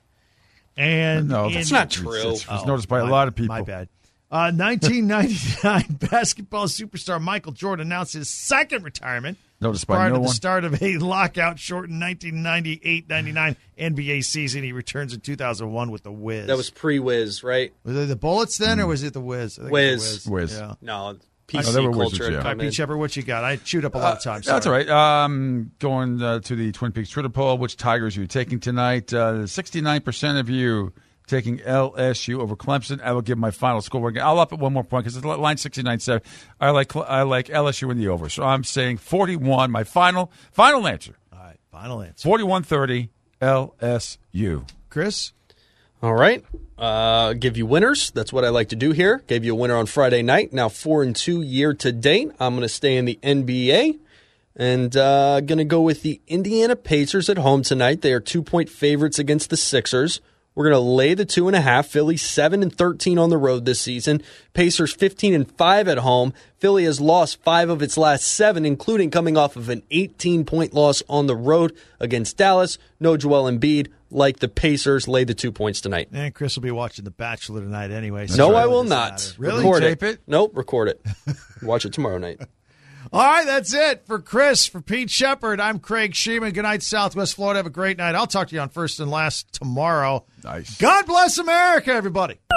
[SPEAKER 4] And
[SPEAKER 3] no,
[SPEAKER 4] in-
[SPEAKER 5] that's not true.
[SPEAKER 3] It's, it's
[SPEAKER 4] Oh,
[SPEAKER 3] noticed by
[SPEAKER 4] my-
[SPEAKER 3] a lot of people.
[SPEAKER 4] My bad. Uh, nineteen ninety-nine basketball superstar Michael Jordan announced his second retirement.
[SPEAKER 3] Noticed by
[SPEAKER 4] prior
[SPEAKER 3] no
[SPEAKER 4] to the
[SPEAKER 3] one.
[SPEAKER 4] start of a lockout-shortened nineteen ninety-eight ninety-nine N B A season. He returns in two thousand one with the Wiz.
[SPEAKER 5] That was pre-Wiz, right?
[SPEAKER 4] Was it the Bullets then, or was it the Wiz? I think it
[SPEAKER 5] Wiz.
[SPEAKER 4] was the
[SPEAKER 3] Wiz.
[SPEAKER 4] Yeah.
[SPEAKER 5] No, P
[SPEAKER 3] Oh,
[SPEAKER 5] C
[SPEAKER 3] they were
[SPEAKER 5] culture.
[SPEAKER 3] Wizards, yeah.
[SPEAKER 5] had
[SPEAKER 4] All
[SPEAKER 5] come
[SPEAKER 4] right, Pete
[SPEAKER 5] in.
[SPEAKER 4] Shepard, what you got? I chewed up a lot of time.
[SPEAKER 3] That's all
[SPEAKER 4] sorry.
[SPEAKER 3] right. Um, going uh, to the Twin Peaks Twitter poll, which Tigers are you taking tonight? Uh, sixty-nine percent of you taking L S U over Clemson. I will give my final score. I'll up it one more point because it's line sixty-nine seven. I like I like L S U in the over. So I'm saying forty-one. My final final answer.
[SPEAKER 4] All right, final answer.
[SPEAKER 3] forty-one thirty L S U.
[SPEAKER 4] Chris?
[SPEAKER 5] All right. Uh, give you winners. That's what I like to do here. Gave you a winner on Friday night. Now four and two year to date. I'm going to stay in the N B A. And uh, going to go with the Indiana Pacers at home tonight. They are two-point favorites against the Sixers. We're going to lay the two and a half. Philly seven and thirteen on the road this season. Pacers fifteen and five at home. Philly has lost five of its last seven, including coming off of an eighteen-point loss on the road against Dallas. No Joel Embiid. Like the Pacers, lay the two points tonight.
[SPEAKER 4] And Chris will be watching The Bachelor tonight anyway. So
[SPEAKER 5] no,
[SPEAKER 4] it
[SPEAKER 5] I
[SPEAKER 4] really
[SPEAKER 5] will
[SPEAKER 4] doesn't
[SPEAKER 5] not.
[SPEAKER 4] matter.
[SPEAKER 3] Really?
[SPEAKER 5] Record
[SPEAKER 3] Tape it?
[SPEAKER 5] Nope, record it. Watch it tomorrow night.
[SPEAKER 4] All right, that's it for Chris, for Pete Shepard. I'm Craig Sheeman. Good night, Southwest Florida. Have a great night. I'll talk to you on First and Last tomorrow.
[SPEAKER 3] Nice.
[SPEAKER 4] God bless America, everybody.